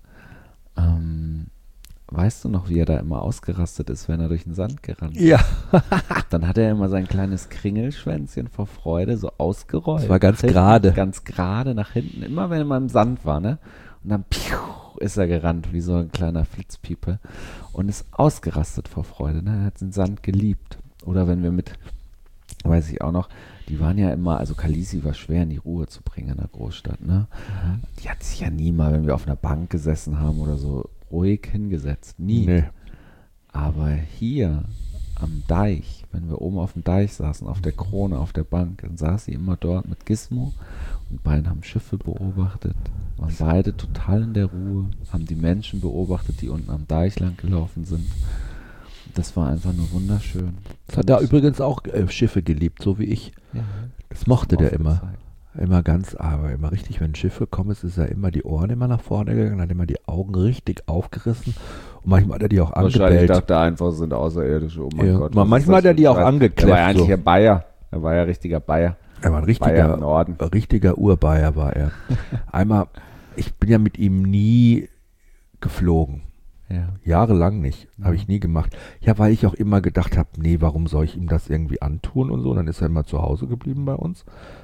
weißt du noch, wie er da immer ausgerastet ist, wenn er durch den Sand gerannt ist? Ja. Dann hat er immer sein kleines Kringelschwänzchen vor Freude so ausgerollt. Das war ganz gerade. Ganz gerade nach hinten, immer wenn er mal im Sand war, ne? Und dann ist er gerannt, wie so ein kleiner Flitzpiepe und ist ausgerastet vor Freude. Ne? Er hat den Sand geliebt. Oder wenn wir weiß ich auch noch, die waren ja immer, also Khaleesi war schwer in die Ruhe zu bringen in der Großstadt. Ne? Die hat sich ja nie mal, wenn wir auf einer Bank gesessen haben oder so, ruhig hingesetzt. Nie. Nee. Aber hier am Deich, wenn wir oben auf dem Deich saßen, auf der Krone, auf der Bank, dann saß sie immer dort mit Gizmo und beide haben Schiffe beobachtet, waren beide total in der Ruhe, haben die Menschen beobachtet, die unten am Deich lang gelaufen sind. Das war einfach nur wunderschön. Das hat da übrigens auch Schiffe geliebt, so wie ich. Ja, das mochte der immer. Immer immer richtig, wenn Schiffe kommen, ist er immer die Ohren immer nach vorne gegangen, hat immer die Augen richtig aufgerissen und manchmal hat er die auch angebellt. Wahrscheinlich dachte er einfach, sind Außerirdische, oh mein Gott. Manchmal hat er die auch angeklemmt. Er war ja eigentlich ein Bayer, er war ja richtiger Bayer. Er war ein richtiger Urbayer war er. Einmal, ich bin ja mit ihm nie geflogen. Ja. Jahrelang nicht, habe ich nie gemacht. Ja, weil ich auch immer gedacht habe, nee, warum soll ich ihm das irgendwie antun und so. Und dann ist er immer zu Hause geblieben bei uns.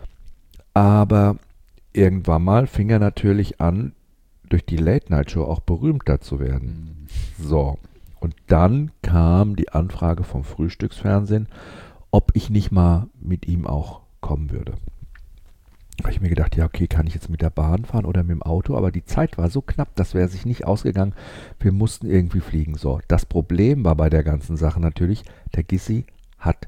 Aber irgendwann mal fing er natürlich an, durch die Late-Night-Show auch berühmter zu werden. So, und dann kam die Anfrage vom Frühstücksfernsehen, ob ich nicht mal mit ihm auch kommen würde. Da habe ich mir gedacht, ja okay, kann ich jetzt mit der Bahn fahren oder mit dem Auto, aber die Zeit war so knapp, das wäre sich nicht ausgegangen. Wir mussten irgendwie fliegen. So, das Problem war bei der ganzen Sache natürlich, der Gissi hat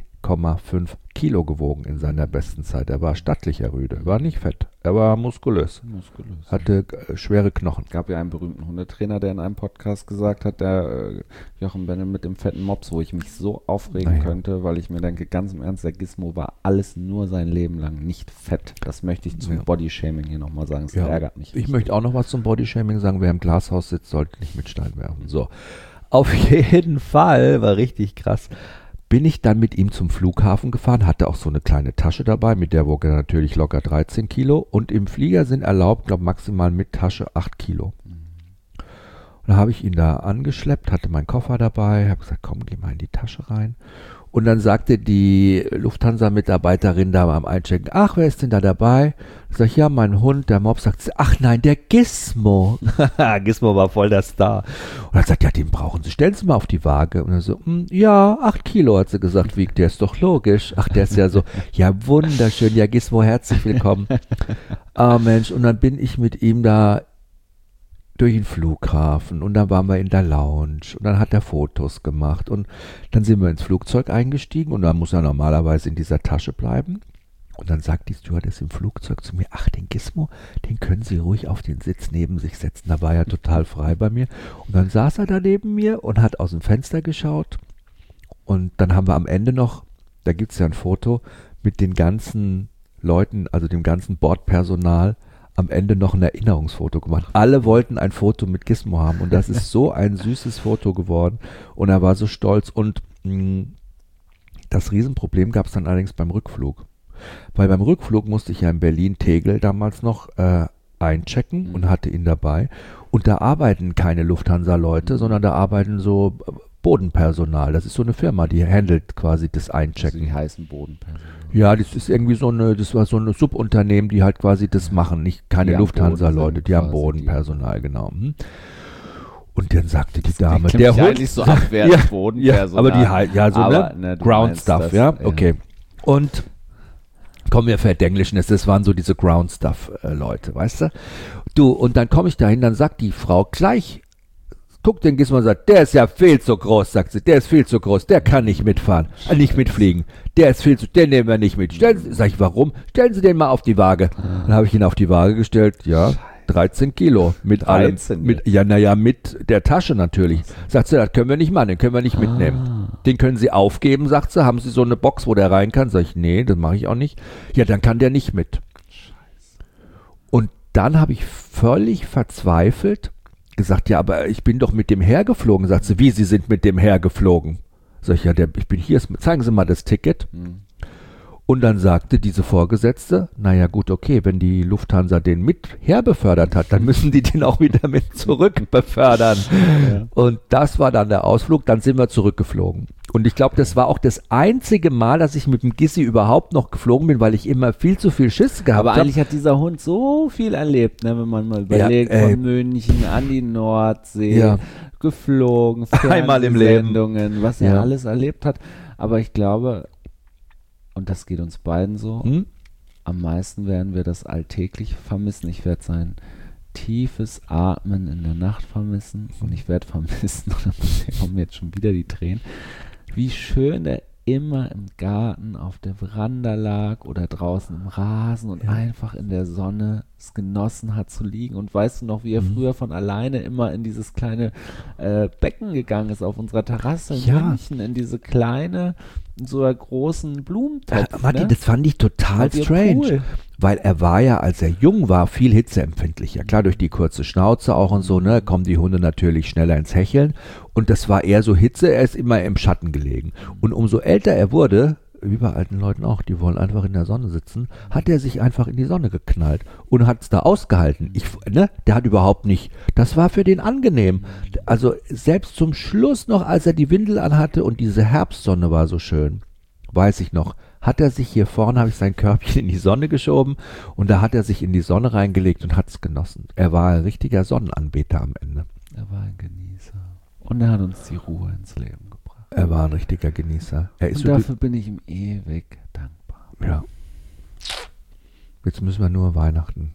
10,5 Kilo gewogen in seiner besten Zeit. Er war stattlicher Rüde, war nicht fett, er war muskulös. Hatte schwere Knochen. Es gab ja einen berühmten Hundetrainer, der in einem Podcast gesagt hat, der Jochen Benne mit dem fetten Mops, wo ich mich so aufregen könnte, weil ich mir denke, ganz im Ernst, der Gizmo war alles nur sein Leben lang nicht fett. Das möchte ich zum Bodyshaming hier nochmal sagen, das ärgert mich. Ich möchte auch noch was zum Bodyshaming sagen, wer im Glashaus sitzt, sollte nicht mit Stein werfen. So, auf jeden Fall, war richtig krass. Bin ich dann mit ihm zum Flughafen gefahren, hatte auch so eine kleine Tasche dabei, mit der wog er natürlich locker 13 Kilo und im Flieger sind erlaubt, glaube maximal mit Tasche 8 Kilo. Und dann habe ich ihn da angeschleppt, hatte meinen Koffer dabei, habe gesagt, komm, geh mal in die Tasche rein. Und dann sagte die Lufthansa-Mitarbeiterin da beim Einchecken, ach, wer ist denn da dabei? Sag ich, ja, mein Hund, der Mops. Sagt sie, ach nein, der Gizmo. Gizmo war voll der Star. Und dann sagt, ja, den brauchen Sie, stellen Sie mal auf die Waage. Und dann so, ja, 8 Kilo, hat sie gesagt, wiegt, der ist doch logisch. Ach, der ist ja so, ja, wunderschön, ja, Gizmo, herzlich willkommen. Ah, Mensch, und dann bin ich mit ihm da durch den Flughafen und dann waren wir in der Lounge und dann hat er Fotos gemacht und dann sind wir ins Flugzeug eingestiegen und dann muss er normalerweise in dieser Tasche bleiben und dann sagt die Stewardess im Flugzeug zu mir, ach, den Gizmo, den können Sie ruhig auf den Sitz neben sich setzen, da war er total frei bei mir und dann saß er da neben mir und hat aus dem Fenster geschaut und dann haben wir am Ende noch, da gibt es ja ein Foto mit den ganzen Leuten, also dem ganzen Bordpersonal, am Ende noch ein Erinnerungsfoto gemacht. Alle wollten ein Foto mit Gizmo haben und das ist so ein süßes Foto geworden und er war so stolz und das Riesenproblem gab es dann allerdings beim Rückflug. Weil beim Rückflug musste ich ja in Berlin-Tegel damals noch einchecken und hatte ihn dabei und da arbeiten keine Lufthansa-Leute, sondern da arbeiten so Bodenpersonal. Das ist so eine Firma, die handelt quasi das Einchecken. Die heißen Bodenpersonal. Ja, das ist irgendwie das war so eine Subunternehmen, die halt quasi das machen, nicht keine Lufthansa-Leute, die haben Bodenpersonal, genau. Und dann sagte die Dame, der Hund, eigentlich so abwertend Bodenpersonal. Aber die halt, so Ground Stuff, okay. Und kommen wir verdenglischen, das waren so diese Ground Stuff Leute, weißt du? Du, und dann komme ich dahin, dann sagt die Frau gleich, guckt den Gizmo und sagt, der ist ja viel zu groß, sagt sie, der ist viel zu groß, der kann nicht mitfahren, nicht mitfliegen, den nehmen wir nicht mit. Sag ich, warum? Stellen Sie den mal auf die Waage. Dann habe ich ihn auf die Waage gestellt, ja, 13 Kilo, mit allem, mit der Tasche natürlich. Sagt sie, das können wir nicht machen, den können wir nicht mitnehmen. Den können Sie aufgeben, sagt sie, haben Sie so eine Box, wo der rein kann? Sag ich, nee, das mache ich auch nicht. Ja, dann kann der nicht mit. Und dann habe ich völlig verzweifelt gesagt, ja, aber ich bin doch mit dem hergeflogen. Sagt sie, wie, Sie sind mit dem hergeflogen? Sag ich, ja, ich bin hier, zeigen Sie mal das Ticket. Und dann sagte diese Vorgesetzte, naja gut, okay, wenn die Lufthansa den mit herbefördert hat, dann müssen die den auch wieder mit zurück befördern. Ja. Und das war dann der Ausflug, dann sind wir zurückgeflogen. Und ich glaube, das war auch das einzige Mal, dass ich mit dem Gissi überhaupt noch geflogen bin, weil ich immer viel zu viel Schiss gehabt habe. Aber eigentlich hat dieser Hund so viel erlebt, ne, wenn man mal überlegt, von München an die Nordsee, geflogen, einmal im Leben, was er alles erlebt hat. Aber ich glaube, und das geht uns beiden so, am meisten werden wir das alltäglich vermissen. Ich werde sein tiefes Atmen in der Nacht vermissen und ich werde vermissen, und da kommen jetzt schon wieder die Tränen, wie schön er immer im Garten auf der Veranda lag oder draußen im Rasen und einfach in der Sonne es genossen hat zu liegen. Und weißt du noch, wie er früher von alleine immer in dieses kleine Becken gegangen ist auf unserer Terrasse in München, in diese kleine, in so einer großen Blumentopf. Matti, das fand ich total strange, cool. Weil er war ja, als er jung war, viel hitzeempfindlicher. Klar, durch die kurze Schnauze auch und so, ne, kommen die Hunde natürlich schneller ins Hecheln. Und das war eher so Hitze, er ist immer im Schatten gelegen. Und umso älter er wurde, wie bei alten Leuten auch, die wollen einfach in der Sonne sitzen, hat er sich einfach in die Sonne geknallt und hat es da ausgehalten. Der hat überhaupt nicht, das war für den angenehm. Also selbst zum Schluss noch, als er die Windel anhatte und diese Herbstsonne war so schön, weiß ich noch, hat er sich hier vorne, habe ich sein Körbchen in die Sonne geschoben und da hat er sich in die Sonne reingelegt und hat es genossen. Er war ein richtiger Sonnenanbeter am Ende. Er war ein Genießer. Und er hat uns die Ruhe ins Leben gebracht. Er war ein richtiger Genießer. Und dafür bin ich ihm ewig dankbar. Ja. Jetzt müssen wir nur Weihnachten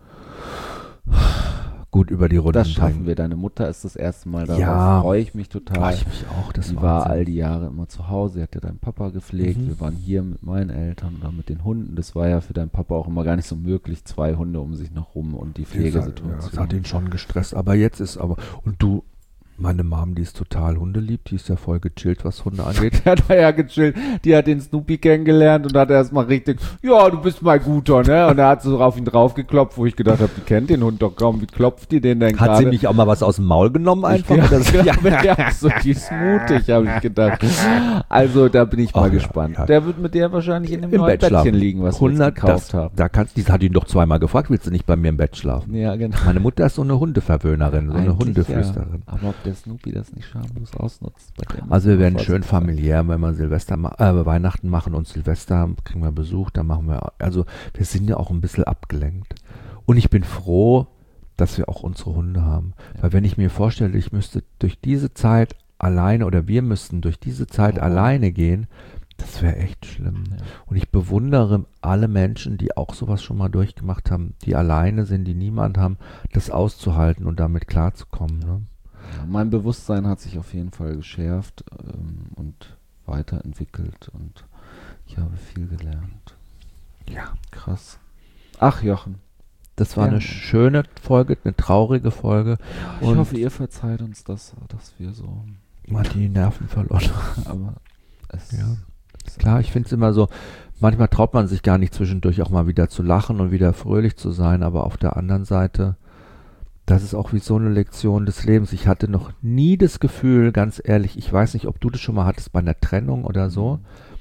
gut über die Runden Das schaffen wir. Deine Mutter ist das erste Mal da. Ja. Freue ich mich total. Ich mich auch. Sie war all die Jahre immer zu Hause. Sie hat ja deinen Papa gepflegt. Wir waren hier mit meinen Eltern oder mit den Hunden. Das war ja für deinen Papa auch immer gar nicht so möglich. 2 Hunde um sich noch rum und die Pflegesituation. Das hat ihn schon gestresst. Aber jetzt ist und du, meine Mom, die ist total hundelieb, die ist ja voll gechillt, was Hunde angeht. Die hat ja gechillt, die hat den Snoopy kennengelernt und hat erstmal richtig, ja, du bist mal guter, ne? Und er hat so auf ihn draufgeklopft, wo ich gedacht habe, die kennt den Hund doch kaum, wie klopft die den denn gerade? Hat sie nicht auch mal was aus dem Maul genommen einfach? Die ist mutig, habe ich gedacht. Also da bin ich mal gespannt. Ja. Der wird mit der wahrscheinlich in dem Im neuen Bett Bettchen liegen, was wir jetzt gekauft haben. Die hat ihn doch zweimal gefragt, willst du nicht bei mir im Bett schlafen? Ja, genau. Meine Mutter ist so eine Hundeverwöhnerin, so eine Hundeflüsterin. Ja. Aber ob der Snoopy das nicht schamlos ausnutzt. Also wir werden schön familiär, wenn wir Weihnachten machen und Silvester kriegen wir Besuch, dann machen wir, also wir sind ja auch ein bisschen abgelenkt. Und ich bin froh, dass wir auch unsere Hunde haben. Ja. Weil wenn ich mir vorstelle, ich müsste durch diese Zeit alleine oder wir müssten durch diese Zeit alleine gehen, das wäre echt schlimm. Ja. Und ich bewundere alle Menschen, die auch sowas schon mal durchgemacht haben, die alleine sind, die niemand haben, das auszuhalten und damit klarzukommen, ne? Ja, mein Bewusstsein hat sich auf jeden Fall geschärft und weiterentwickelt und ich habe viel gelernt. Ja, krass. Ach, Jochen. Das war eine schöne Folge, eine traurige Folge. Ja, ich hoffe, ihr verzeiht uns das, dass wir so mal die Nerven verloren haben. Aber klar, ich finde es immer so, manchmal traut man sich gar nicht zwischendurch auch mal wieder zu lachen und wieder fröhlich zu sein, aber auf der anderen Seite, das ist auch wie so eine Lektion des Lebens. Ich hatte noch nie das Gefühl, ganz ehrlich, ich weiß nicht, ob du das schon mal hattest bei einer Trennung oder so,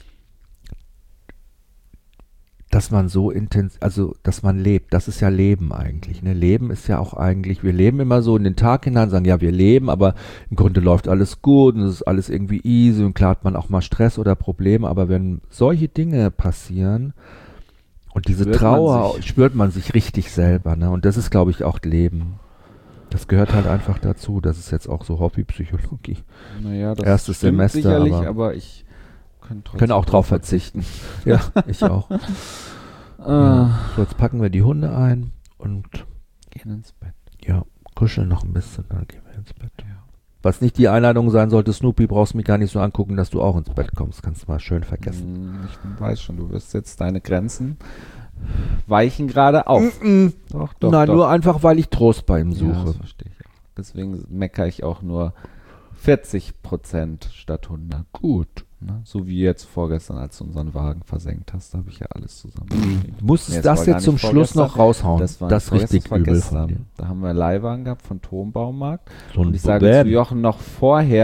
dass man so dass man lebt. Das ist ja Leben eigentlich. Ne? Leben ist ja auch eigentlich, wir leben immer so in den Tag hinein, sagen, ja, wir leben, aber im Grunde läuft alles gut und es ist alles irgendwie easy und klar hat man auch mal Stress oder Probleme, aber wenn solche Dinge passieren und diese Trauer, spürt man sich richtig selber. Ne? Und das ist, glaube ich, auch Leben. Das gehört halt einfach dazu. Das ist jetzt auch so Hobbypsychologie. Naja, das erstes Semester, sicherlich, aber ich kann auch drauf verzichten. Ja, ich auch. Ja. So, jetzt packen wir die Hunde ein und gehen ins Bett. Ja, kuscheln noch ein bisschen, dann gehen wir ins Bett. Ja. Was nicht die Einladung sein sollte, Snoopy, brauchst mich gar nicht so angucken, dass du auch ins Bett kommst. Kannst du mal schön vergessen. Ich weiß schon, du wirst jetzt deine Grenzen weichen gerade auf. Doch, nein, nur einfach, weil ich Trost bei ihm suche. Ja, das verstehe ich auch. Deswegen meckere ich auch nur 40% statt 100. Gut. Ne? So wie jetzt vorgestern, als du unseren Wagen versenkt hast, da habe ich ja alles zusammen. Du musstest das jetzt zum Schluss noch raushauen. Das ist richtig übel von dir. Da haben wir einen Leihwagen gehabt von Turmbaumarkt. So und ich sage zu Jochen noch vorher,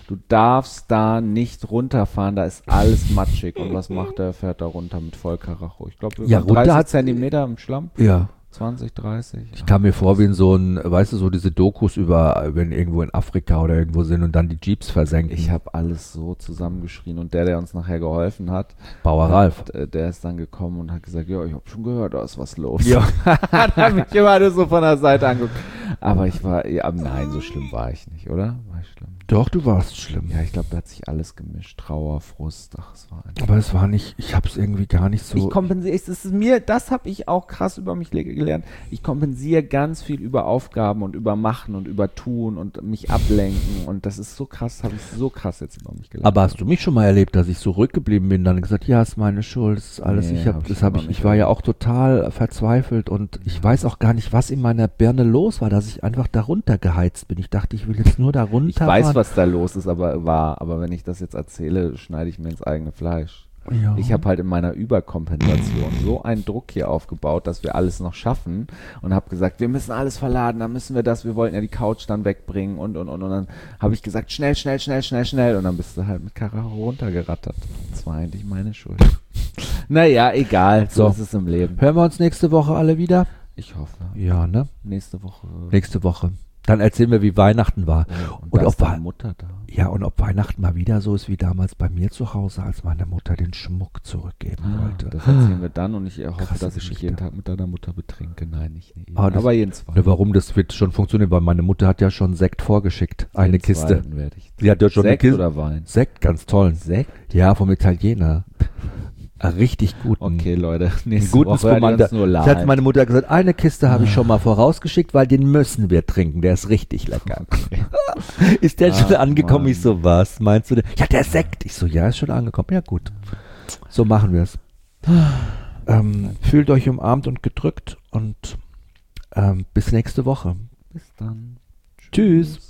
Du darfst da nicht runterfahren, da ist alles matschig. Und was macht er? Fährt da runter mit Vollkaracho. Ich glaube, Ja, runter 30 hat- Zentimeter im Schlamm. Ja. 20, 30. Ich kam mir vor wie in so ein, weißt du, so diese Dokus über, wenn irgendwo in Afrika oder irgendwo sind und dann die Jeeps versenken. Ich habe alles so zusammengeschrien und der uns nachher geholfen hat, Bauer Ralf. der ist dann gekommen und hat gesagt, ja, ich habe schon gehört, da ist was los. Ja. Hat er mich immer alles so von der Seite angeguckt. Aber ich war, ja, nein, so schlimm war ich nicht, oder? War ich schlimm? Doch, du warst schlimm. Ja, ich glaube, da hat sich alles gemischt. Trauer, Frust, ach, es war einfach. Aber es war nicht, ich habe es irgendwie gar nicht so. Ich kompensiere, das habe ich auch krass über mich gelernt. Ich kompensiere ganz viel über Aufgaben und über Machen und über Tun und mich ablenken und das ist so krass, habe ich so krass jetzt über mich gelernt. Aber hast du mich schon mal erlebt, dass ich so rückgeblieben bin, dann gesagt, ja, ist meine Schuld, das ist alles. Nee, Ich war ja auch total verzweifelt und ich weiß auch gar nicht, was in meiner Birne los war, dass ich einfach darunter geheizt bin. Ich dachte, ich will jetzt nur darunter. Ich weiß, was da los ist, aber wenn ich das jetzt erzähle, schneide ich mir ins eigene Fleisch. Ja. Ich habe halt in meiner Überkompensation so einen Druck hier aufgebaut, dass wir alles noch schaffen und habe gesagt, wir müssen alles verladen, dann müssen wir das, wir wollten ja die Couch dann wegbringen und dann habe ich gesagt, schnell und dann bist du halt mit Karacho runtergerattert. Das war eigentlich meine Schuld. Naja, egal, so ist es im Leben. Hören wir uns nächste Woche alle wieder? Ich hoffe. Ja, ne? Nächste Woche. Nächste Woche. Dann erzählen wir, wie Weihnachten war. Und ob ist deine Mutter da? Ja, und ob Weihnachten mal wieder so ist wie damals bei mir zu Hause, als meine Mutter den Schmuck zurückgeben wollte. Das erzählen wir dann und ich hoffe, Krasse dass ich mich Geschichte. jeden Tag mit deiner Mutter betrinke. Nein, nicht jeden. Aber das- Aber jeden zweiten. Ne, warum? Das wird schon funktionieren, weil meine Mutter hat ja schon Sekt vorgeschickt. Eine Jeden Kiste. zweiten werde ich. Sie hat ja schon eine Sekt Kiste. oder Wein? Sekt, ganz toll. Sekt? Ja, vom Italiener. Richtig guten. Okay, Leute. Einen Nächste guten Woche hören wir Spumanter. uns nur Ich hatte live. meine Mutter gesagt, eine Kiste habe ich schon mal vorausgeschickt, weil den müssen wir trinken. Der ist richtig lecker. Okay. Ist der schon angekommen? Mann. Ich so, was meinst du denn? Ja, der Sekt. Ich so, ja, ist schon angekommen. Ja, gut. So machen wir es. Fühlt euch umarmt und gedrückt und bis nächste Woche. Bis dann. Tschüss.